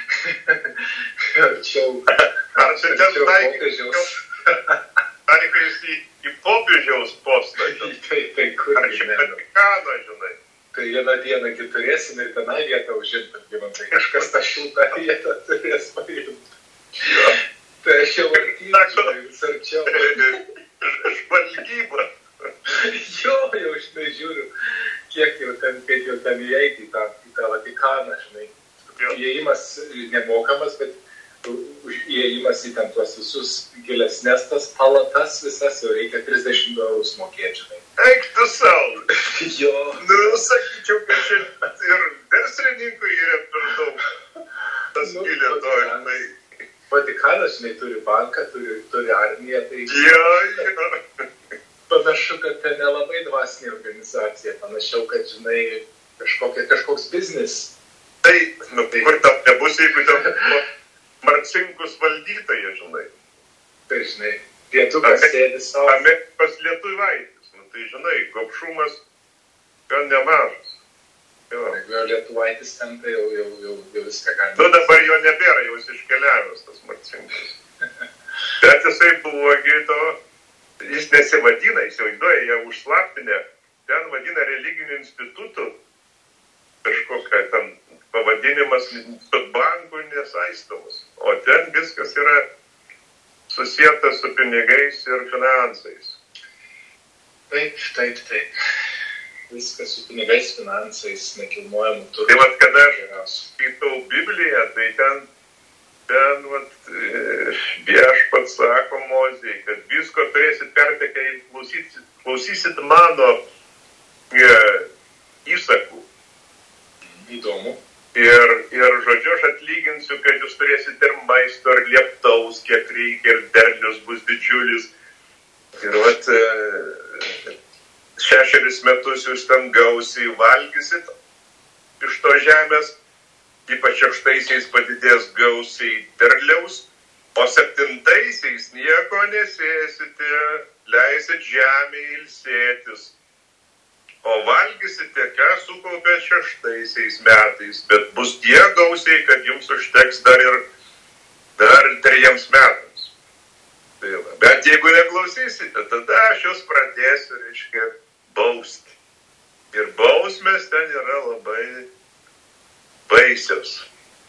Arčiau. Ar čia ten taikys taikys į, į popiežiaus postą? Tai, tai kur ar čia Vatikano, žinai? Tai vieną dieną gi turėsim ir tenai vietą užimti, tai kažkas tą šiltą vietą turės paimti. Ja. Tai aš jau artyčiau, vis arčiau. Žvalgyba. Jo, jau žinai žiūriu, kiek jau ten, kaip jau ten įeiti į tą, į tą Vatikaną, žinai. Įėjimas nemokamas, bet įėjimas į ten tuos visus gilesnės tas palatas visas jau reikia trisdešimt eurus mokėti, žinai. Eik tu savo. Jo. Nu, sakyčiau, kad čia ir verslininkui yra per daug. Tas nu, bilieto, žinai. Vatikanas, žinai, turi banką, turi, turi armiją, tai... Jo, jo. Panašu, kad tai nelabai dvasinė organizacija, panašiau, kad, žinai, kažkokia, kažkoks biznis. Tai, nu, tai kur tam nebus, jeigu tam marcinkus valdytojai, žinai. Tai, žinai, lietukas sėdi savo. Amerikos lietuvaitis, nu, tai, žinai, gobšumas gan nemažas. Jo. Jeigu jau Lietuvaitis ten, tai jau, jau, jau, jau viską galima. Nu dabar jo nebėra, jau jis iškeliavęs tas Marcinkus. Bet jisai buvogi to, jis nesivadina, įsivaizduoja, jie užslaptinę, ten vadina religinių institutų, kažkokia ten pavadinimas su banku nesaistomus, o ten viskas yra susijęta su pinigais ir finansais. Taip, taip, taip. Viskas su pinigais, finansais, nekilnojamu turtu. Tai vat, kada aš skaitau Bibliją, tai ten, ten vat, viešpats sako Mozei, kad visko turėsit pertekę, klausysit, klausysit mano e, įsakų. Įdomu. Ir, ir žodžiu, aš atlyginsiu, kad jūs turėsit ir maisto, ir lieptaus, kiek reikia, ir derlius bus didžiulis. Ir vat, e, šešeris metus jūs ten gausiai valgysit iš to žemės, ypač šeštaisiais padidės gausiai derliaus, o septintaisiais nieko nesėsite, leisit žemėje ilsėtis. O valgysite, ką sukaupėt šeštaisiais metais, bet bus tiek gausiai, kad jums užteks dar ir dar trejiems metams. Tai va. Bet jeigu neklausysite, tada aš jūs pradėsiu, reiškia, bausti. Ir bausmės ten yra labai baisios.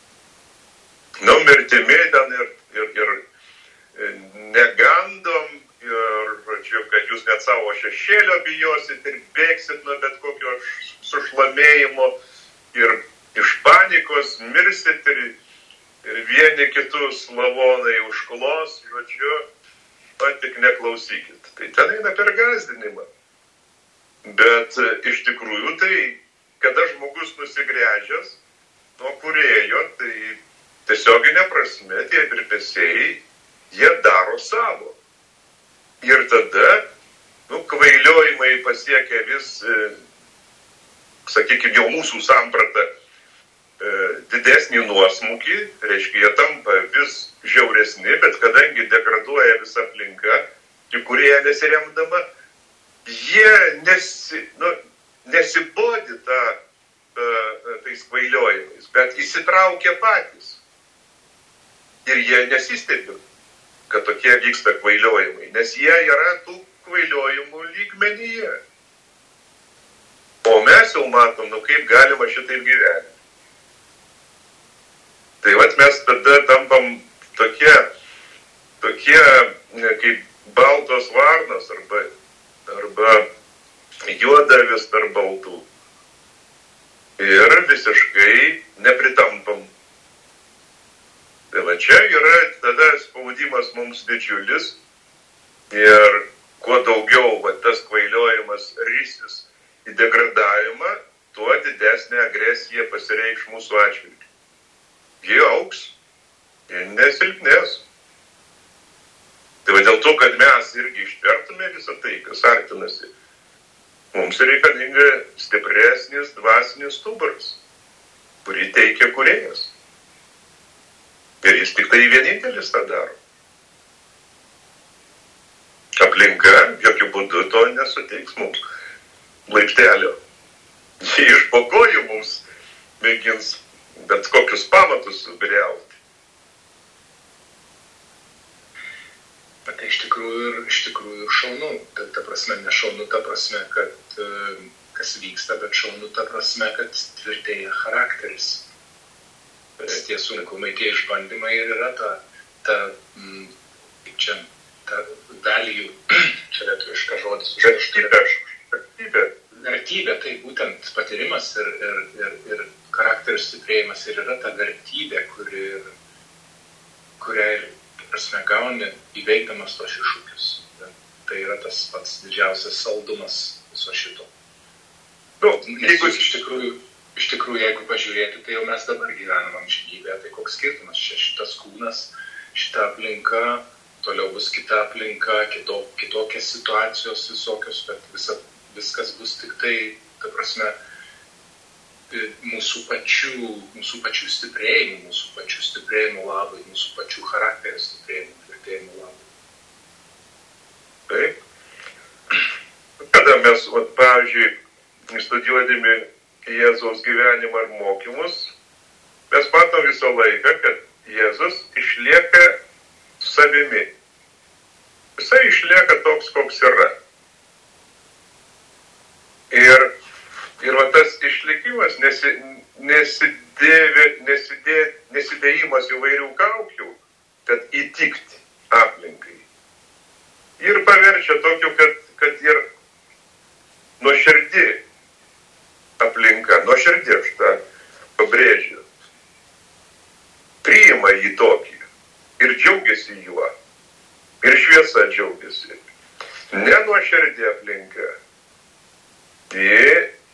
Nu, mirtimi ten ir, ir, ir negandom, ir, žodžiu, kad jūs net savo šešėlio bijosit ir bėgsit nuo bet kokio sušlamėjimo ir iš panikos mirsit ir, ir vieni kitus lavonai užklos, žodžiu, pat tik neklausykit. Tai ten eina per gąsdinimą. Bet iš tikrųjų tai, kada žmogus nusigręžęs nuo kūrėjo, tai tiesioginė prasme tie virpesiai, jie daro savo. Ir tada, nu, kvailiojimai pasiekia vis, e, sakykime, jau mūsų sampratą e, didesnį nuosmukį, reiškia, jie tampa vis žiauresni, bet kadangi degraduoja visa aplinka, į kurioje nesiremdama, jie nesi, nu, nesibodi tą, uh, tais kvailiojimais, bet įsitraukia patys. Ir jie nesistebi, kad tokie vyksta kvailiojimai, nes jie yra tų kvailiojimų lygmenyje. O mes jau matom, nu kaip galima šitaip gyventi. Tai vat mes tada tampam tokie, tokie kaip baltos varnos arba arba juodavis tarp baltų. Ir visiškai nepritampam. Tai va čia yra tada spaudimas mums didžiulis ir kuo daugiau va, tas kvailiojimas rysis į degradavimą, tuo didesnė agresija pasireikš mūsų atžvilgiu. Ji auks, ji nesilpnės. Tai va dėl to, kad mes irgi ištvertume visą tai, kas artinasi, mums reikalinga stipresnis dvasinis stuburas, kurį teikia kūrėjas. Ir jis tik tai vienintelis tą daro. Aplinka jokių būdų to nesuteiks mums laiptelio. Jie iš po kojų mums mėgins bet kokius pamatus subiriauti. Bet tai iš tikrųjų, iš tikrųjų šaunu, ta, ta prasme, ne šaunu ta prasme, kad kas vyksta, bet šaunu ta prasme, kad tvirtėja charakteris. Bet tie sunkumai, tie išbandymai ir yra ta, ta kaip čia, ta value, čia lietuviška žodis. Vertybė, vertybė. Vertybė, tai būtent patyrimas ir, ir, ir, ir charakterio stiprėjimas ir yra ta vertybė, kuri, kurią ir prasme gauni įveikdamas tos iššūkius. Tai yra tas pats didžiausias saldumas viso šito. Nu, jeigu iš tikrųjų, iš tikrųjų, jeigu pažiūrėti, tai jau mes dabar gyvenam amžinybėje, tai koks skirtumas čia šitas kūnas, šita aplinka, toliau bus kita aplinka, kito, kitokios situacijos visokios, bet visa, viskas bus tik tai, ta prasme, mūsų pačių, mūsų pačių stiprėjimų, mūsų pačių stiprėjimų labai, mūsų pačių charakterio stiprėjimų, tvirtėjimų labai. Taip. Kada mes, vat, pavyzdžiui, studijuodami Jėzaus gyvenimą ir mokymus, mes matom visą laiką, kad Jėzus išlieka savimi. Jisai išlieka toks, koks yra. Ir, ir va tas išlikimas, nesi, nesidėvė, nesidė, nesidėjimas įvairių kaukių, kad įtikti aplinkai. Ir paverčia tokiu, kad, kad ir nuoširdi aplinka, nuoširdi aš tą pabrėžiu, priima jį tokį ir džiaugiasi juo, ir šviesa džiaugiasi. Nenuoširdi aplinka, ji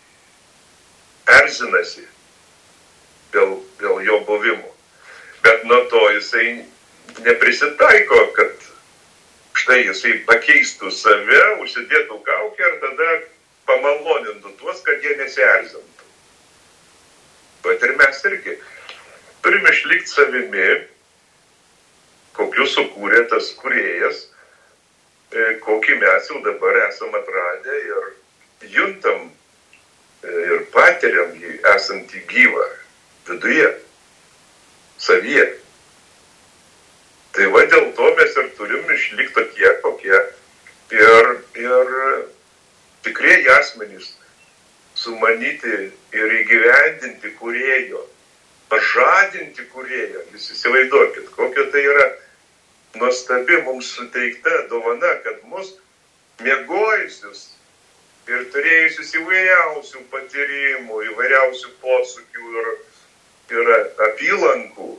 erzinasi dėl, dėl jo buvimo, bet nuo to jisai neprisitaiko, kad štai jisai pakeistų save, užsidėtų kaukę ir tada pamalonintų tuos, kad jie nesierzintų. Bet ir mes irgi turime išlikti savimi, kokiu sukūrė tas kūrėjas, kokį mes jau dabar esam atradę ir juntam ir patiriam jį esantį gyvą viduje, savyje. Tai va dėl to mes ir turim išlikti tokie, kokie ir, ir tikrieji asmenys sumanyti ir įgyvendinti kūrėjo, pažadinti kūrėją. Jūs įsivaizduokit, kokia tai yra nuostabi mums suteikta dovana, kad mus miegojusius ir turėjusius įvairiausių patyrimų, įvairiausių posūkių ir, ir apylankų,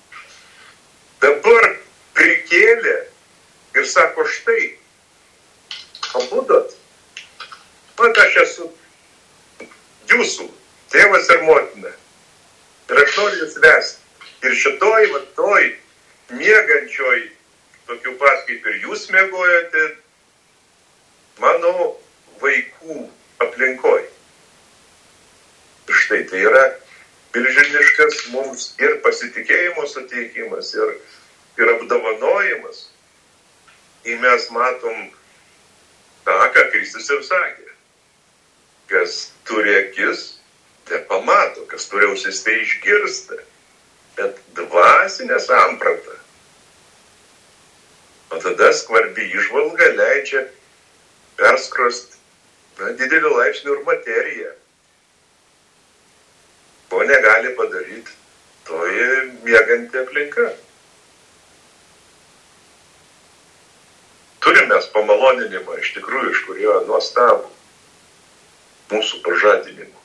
dabar prikėlė ir sako, štai, pabudot. Mat, aš esu jūsų tėvas ir motina. Ir aš noriu jūs vesti. Ir šitoj, va toj, miegančioj, tokiu pat kaip ir jūs miegojote, mano vaikų aplinkoj. Ir štai tai yra milžiniškas mums ir pasitikėjimo suteikimas, ir, ir apdovanojimas. Ir mes matom tą, ką Kristus ir sakė. Kas turi akis, te pamato, kas turi ausis, tai išgirsta. Bet dvasinė samprata. O tada skvarbi įžvalga leidžia perskrost na, didelį laipsnį ir materiją. Ko negali padaryti toji mieganti aplinka. Turim mes pamaloninimą iš tikrųjų, iš kurio nuostabų mūsų pažadinimu.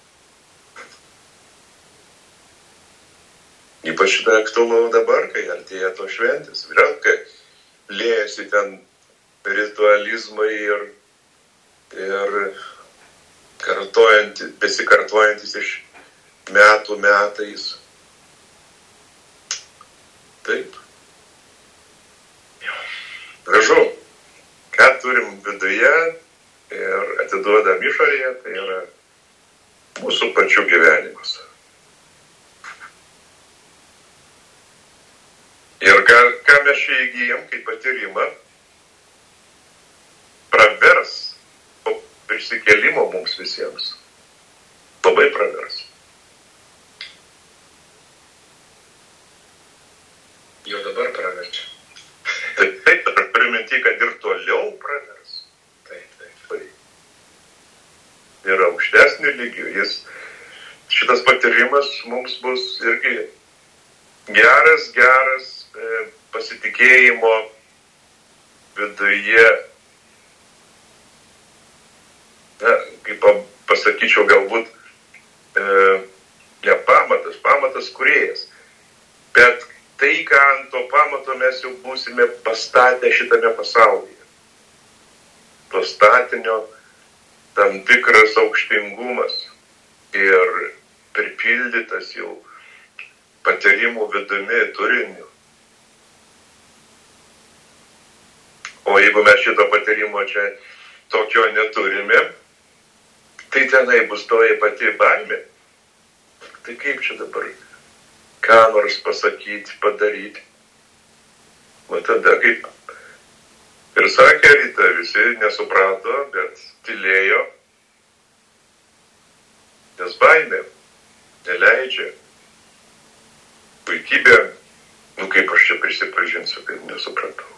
Ypač šitą aktualu dabar, kai artėja to šventės. Vėl, kai liejasi ten ritualizmai ir, ir kartojantis, besikartojantis iš metų metais. Taip. Gražu, ką turim viduje ir atiduodam išorėje, tai yra mūsų pačių gyvenimas. Ir ką, ką mes čia įgyjam kaip patyrimą, pravers po prisikėlimo mums visiems. Labai pravers. Jau dabar praverčia. Taip, taip, aš priminti, kad ir toliau pravers. Taip, taip. taip. Ir aukštesnių lygių. Jis, šitas patyrimas mums bus irgi geras, geras e, pasitikėjimo viduje. Na, kaip pasakyčiau, galbūt e, ne pamatas, pamatas kūrėjas. Bet tai, ką ant to pamato mes jau būsime pastatę šitame pasaulyje. To statinio tam tikras aukštingumas ir pripildytas jau patyrimų vidumi turiniu. O jeigu mes šito patyrimo čia tokio neturime, tai tenai bus toji pati baimė. Tai kaip čia dabar ką nors pasakyti, padaryti. O tada, kaip ir sakė Rita, visi nesuprato, bet tylėjo. Nes baimė neleidžia. Puikybė, nu kaip aš čia prisipažinsiu, kad nesupratau.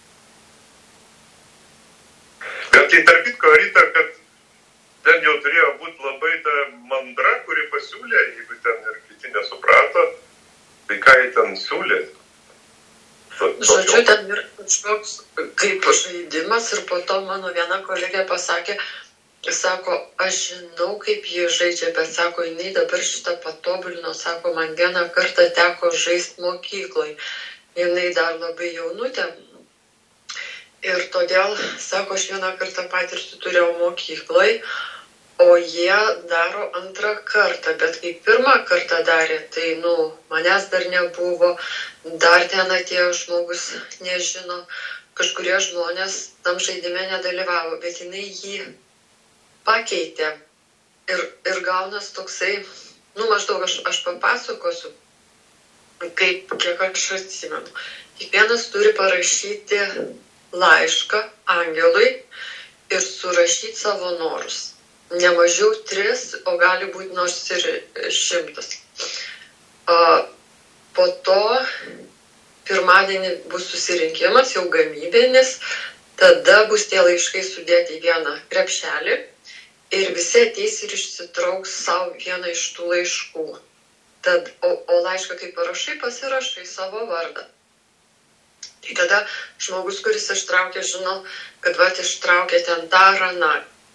Bet tai tarp kitko, Rita, kad ten jau turėjo būti labai ta mandra, kuri pasiūlė, jeigu ten ir kiti nesuprato, tai ką jie ten siūlė? Žodžiu, ten ir kažkoks kaip žaidimas ir po to mano viena kolegė pasakė, sako, aš žinau, kaip jie žaidžia, bet sako, jinai dabar šitą patobulino, sako, man vieną kartą teko žaisti mokyklai, jinai dar labai jaunutė. Ir todėl, sako, aš vieną kartą patirtį turėjau mokyklai, o jie daro antrą kartą, bet kai pirmą kartą darė, tai, nu, manęs dar nebuvo, dar ten atėjo žmogus, nežino, kažkurie žmonės tam žaidime nedalyvavo, bet jinai jį pakeitė. Ir, ir gaunas toksai, nu, maždaug aš, aš papasakosiu, kaip, kiek aš atsimenu. Kiekvienas turi parašyti laišką angelui ir surašyti savo norus. Nemažiau tris, o gali būti nors ir šimtas. Po to pirmadienį bus susirinkimas, jau gamybinis, tada bus tie laiškai sudėti į vieną krepšelį ir visi ateis ir išsitrauks savo vieną iš tų laiškų. Tad, o, o laišką, kai parašai, pasirašai savo vardą. Tai tada žmogus, kuris ištraukė, žino, kad vat ištraukė ten tą raną.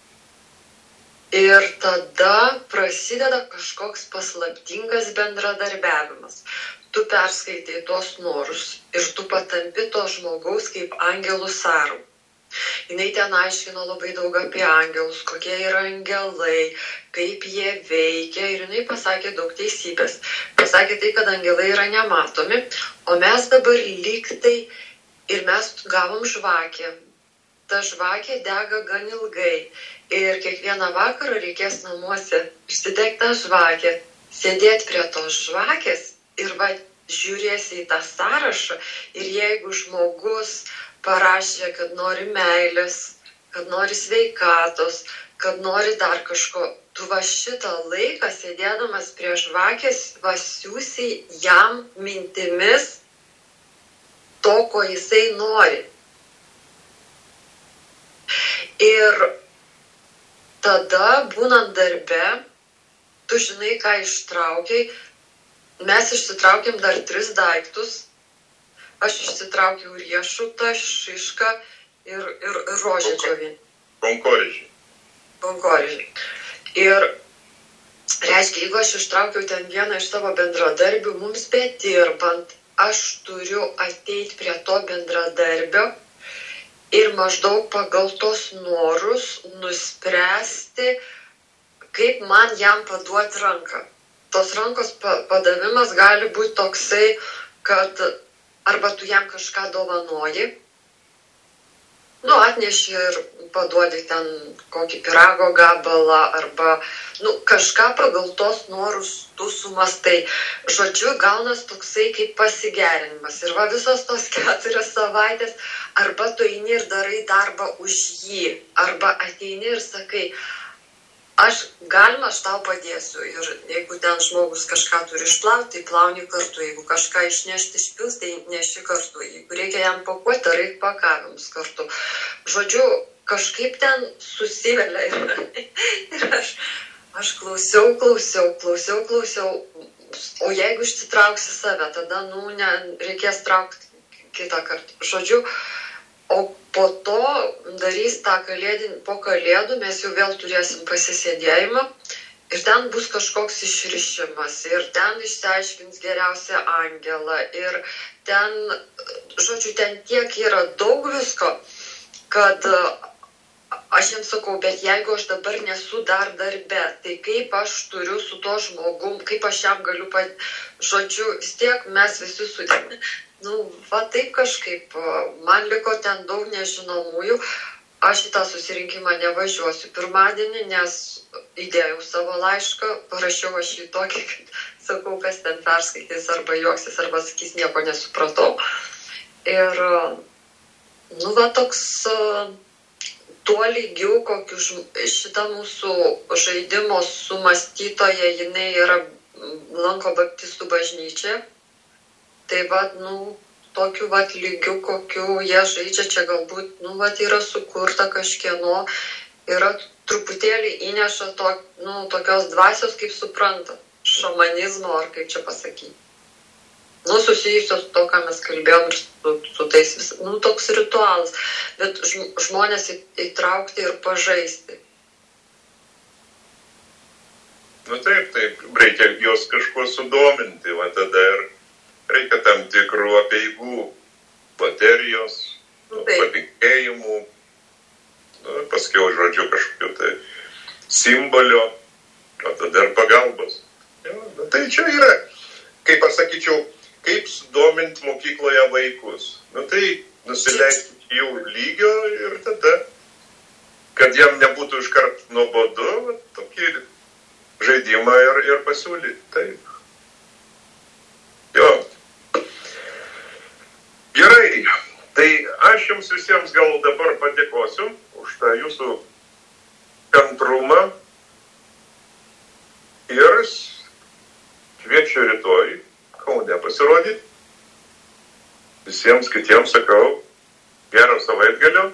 Ir tada prasideda kažkoks paslaptingas bendradarbiavimas. Tu perskaitai tuos norus ir tu patampi to žmogaus kaip angelų sarų. Jinai ten aiškino labai daug apie angelus, kokie yra angelai, kaip jie veikia ir jinai pasakė daug teisybės. Pasakė tai, kad angelai yra nematomi, o mes dabar lyg tai ir mes gavom žvakę. Ta žvakė dega gan ilgai ir kiekvieną vakarą reikės namuose išsidegti tą žvakę, sėdėti prie tos žvakės ir va, žiūrėsi į tą sąrašą ir jeigu žmogus parašė, kad nori meilės, kad nori sveikatos, kad nori dar kažko, tu va šitą laiką sėdėdamas prie žvakės va siūsi jam mintimis to, ko jisai nori. Ir tada, būnant darbe, tu žinai, ką ištraukiai. Mes išsitraukėm dar tris daiktus. Aš išsitraukiau riešutą, šišką ir, ir rožę džiovinę. Konkorėžį. Konkorėžį. Ir reiškia, jeigu aš ištraukiau ten vieną iš savo bendradarbių, mums bedirbant, aš turiu ateiti prie to bendradarbio ir maždaug pagal tos norus nuspręsti, kaip man jam paduoti ranką. Tos rankos padavimas gali būti toksai, kad arba tu jam kažką dovanoji, nu, atneši ir paduodi ten kokį pirago gabalą, arba, nu, kažką pagal tos norus tu sumastai. Žodžiu, gaunas toksai kaip pasigerinimas. Ir va visos tos keturias savaitės, arba tu eini ir darai darbą už jį, arba ateini ir sakai, aš galima, aš tau padėsiu. Ir jeigu ten žmogus kažką turi išplauti, tai plauni kartu. Jeigu kažką išnešti išpils, tai neši kartu. Jeigu reikia jam pakuoti, darai pakavimus kartu. Žodžiu, kažkaip ten susivelia. Ir, ir aš, aš klausiau, klausiau, klausiau, klausiau. O jeigu išsitrauksi save, tada, nu, ne, reikės traukti kitą kartą. Žodžiu, o po to darys tą kalėdinį, po kalėdų mes jau vėl turėsim pasisėdėjimą ir ten bus kažkoks išrišimas ir ten išsiaiškins geriausią angelą ir ten, žodžiu, ten tiek yra daug visko, kad aš jiems sakau, bet jeigu aš dabar nesu dar darbe, tai kaip aš turiu su to žmogum, kaip aš jam galiu pat... Žodžiu, vis tiek mes visi sudėme. Nu, va taip kažkaip, man liko ten daug nežinomųjų, aš į tą susirinkimą nevažiuosiu pirmadienį, nes įdėjau savo laišką, parašiau aš jį tokį, kad sakau, kas ten perskaitys, arba juoksis, arba sakys, nieko nesupratau. Ir, nu, va toks, tuo lygiu, kokiu šita mūsų žaidimo sumastytoja, jinai yra lanko baptistų bažnyčia. Tai vat, nu, tokiu vat lygiu, kokiu jie žaidžia, čia galbūt, nu, vat yra sukurta kažkieno, yra truputėlį įneša to, nu, tokios dvasios, kaip supranta, šamanizmo, ar kaip čia pasakyti. Nu, susijusios su to, ką mes kalbėjom ir su, su tais, vis, nu, toks ritualas, bet žmonės įtraukti ir pažaisti. Nu taip, taip, reikia juos kažkuo sudominti, va tada ir reikia tam tikrų apeigų, baterijos, nu, palinkėjimų, nu, paskiau žodžiu kažkokiu tai simbolio, o tada ir pagalbos. Ja, nu, tai čia yra, kaip pasakyčiau, kaip sudominti mokykloje vaikus. Nu tai nusileisti jų lygio ir tada, kad jam nebūtų iškart nuobodu, tokį žaidimą ir, ir pasiūlyti. Taip. Jo. Gerai. Tai aš jums visiems gal dabar padėkosiu už tą jūsų kantrumą ir kviečiu rytoj Kaune pasirodyti. Visiems kitiems sakau, gero savaitgalio.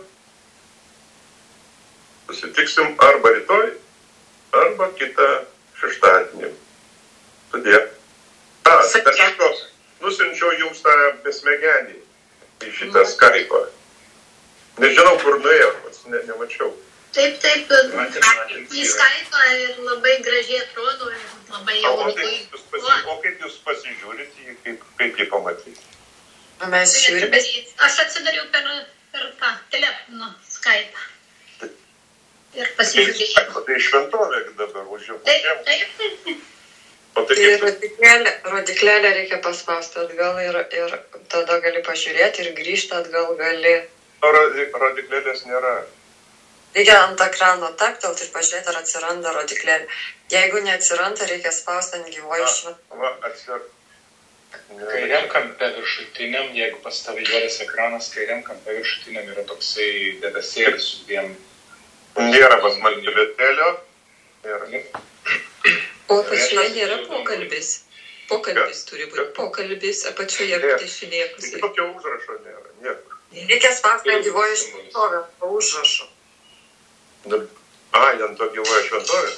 Susitiksim arba rytoj, arba kitą šeštadienį. Sudė. A, dar šitos, nusinčiau jums tą besmegenį į šitą Skype'ą. Nežinau, kur nuėjo, ne, nemačiau. Taip, taip, į Skype'ą ir labai gražiai atrodo, labai jau o, labai... Pasi, o kaip jūs pasižiūrite, kaip, kaip jį pamatyti? Mes žiūrime. Aš atsidariau per, per tą telefoną Skype'ą. Ir pasižiūrėjau. Tai šventovė dabar užžiūrėjau. Taip, taip, taip. O tai ir rodiklėlę, rodiklėlę reikia paspausti atgal ir, ir tada gali pažiūrėti ir grįžti atgal gali. O rodiklėlės nėra. Reikia ant ekrano taktelt ir pažiūrėti, ar atsiranda rodiklėlė. Jeigu neatsiranda, reikia spausti ant gyvojo šventovės. Va, atsir... Kairiam kampe viršutiniam, jeigu pas tavai juodas ekranas, kairiam kampe viršutiniam yra toksai debesėlis su dviem. Nėra pas man debesėlio. Nėra. O apačioje nėra pokalbis. Pokalbis turi būti. Pokalbis apačioje dešinėje pusėje. Tik tokio užrašo nėra. Niekur. Reikia spausti ant gyvojo šventovės, po užrašo. Ai, ant to gyvojo šventovės?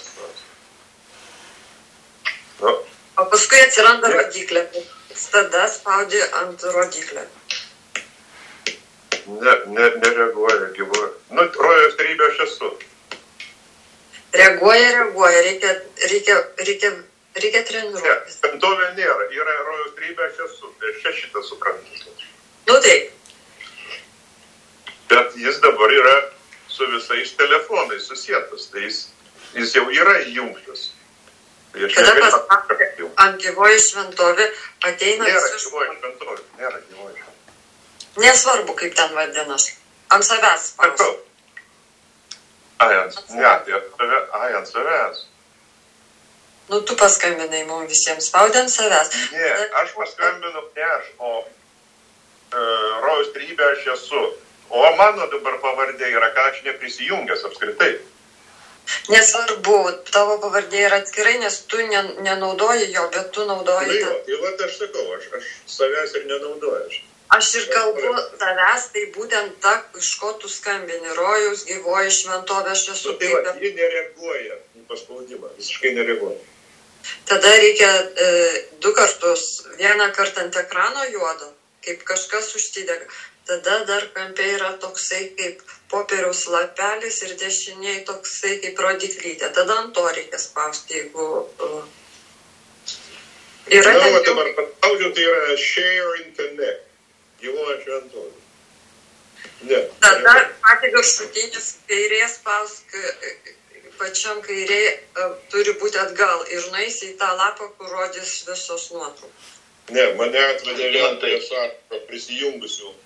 No. O paskui atsiranda rodiklė. Tada spaudi ant rodiklę. Ne, ne, nereaguoja gyvojo. Nu, rojaus trybė aš esu. Reaguoja, reaguoja. Reikia, reikia, reikia, reikia treniruotis. Ne, šventovė nėra. Yra rojaus trybė aš esu. Tai aš čia šitą suprantu. Nu taip. Bet jis dabar yra su visais telefonais susietas. Tai jis, jis jau yra įjungtas. Kada pasakė ant gyvoji šventovė ateina... Nėra gyvoji šventovė, nėra gyvoji šventovė. Nesvarbu, kaip ten vadinas. Ant savęs spausti. Ai, ant, ne, tai save, ai, ant savęs. Nu, tu paskambinai mums visiems, spaudė ant savęs. Ne, aš paskambinu, ne aš, o e, rojaus trybė aš esu. O mano dabar pavardė yra, ką aš neprisijungęs apskritai. Nesvarbu, tavo pavardė yra atskirai, nes tu ne, nenaudoji jo, bet tu naudoji... Tai jo, tai vat aš sakau, aš, aš savęs ir nenaudoju. Aš ir kalbu tavęs, tai būtent ta, iš ko tu skambini, rojaus gyvoji šventovė, aš esu... Nu, tai va, ji nereaguoja į paspaudimą, visiškai nereaguoja. Tada reikia e, du kartus, vieną kartą ant ekrano juodo, kaip kažkas užsidega. Tada dar kampe yra toksai kaip popieriaus lapelis ir dešiniai toksai kaip rodiklytė. Tada ant to reikia spausti, jeigu... Uh, yra... Na, va, dabar paspaudžiu, tai yra share and connect. Gyvoja šventovė. Ne. Tada patį viršutinis kairės spausk, pačiam kairiai uh, turi būti atgal ir nueisi į tą lapą, kur rodys visos nuotraukos. Ne, mane atvedė vien prie sąrašo prisijungusių.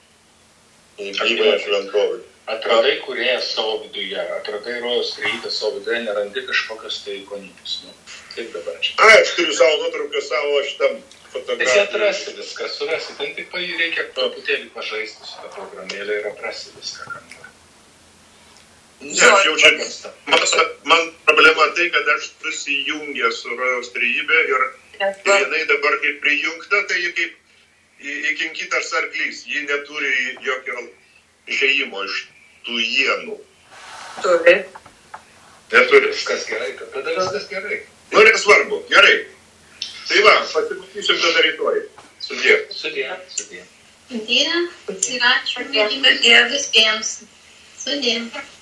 Atradai kūrėją savo viduje, atradai rojaus trejybę savo viduje, nerandi kažkokios tai ikonybės. Nu, kaip dabar čia? Ai, aš turiu savo nuotrauką savo šitam fotografiją. Tai atrasi viską, surasi, ten tik reikia truputėlį pažaisti su tą programėlę ir atrasi viską, ką nori. Ne, aš jau čia, man, man problema tai, kad aš susijungęs su Rojaus trejybė ir, ir jinai dabar kaip prijungta, tai ji kaip įkinkytas arklys, ji neturi jokio išėjimo iš tų ienų. Turi. Neturi. Viskas gerai, tada viskas gerai. Nu, nesvarbu, gerai. Tai va, pasimatysim tada rytoj. Sudie. Sudie, sudie. Sudie. Ir ačiū, mėgina Dievas visiems. Sudie.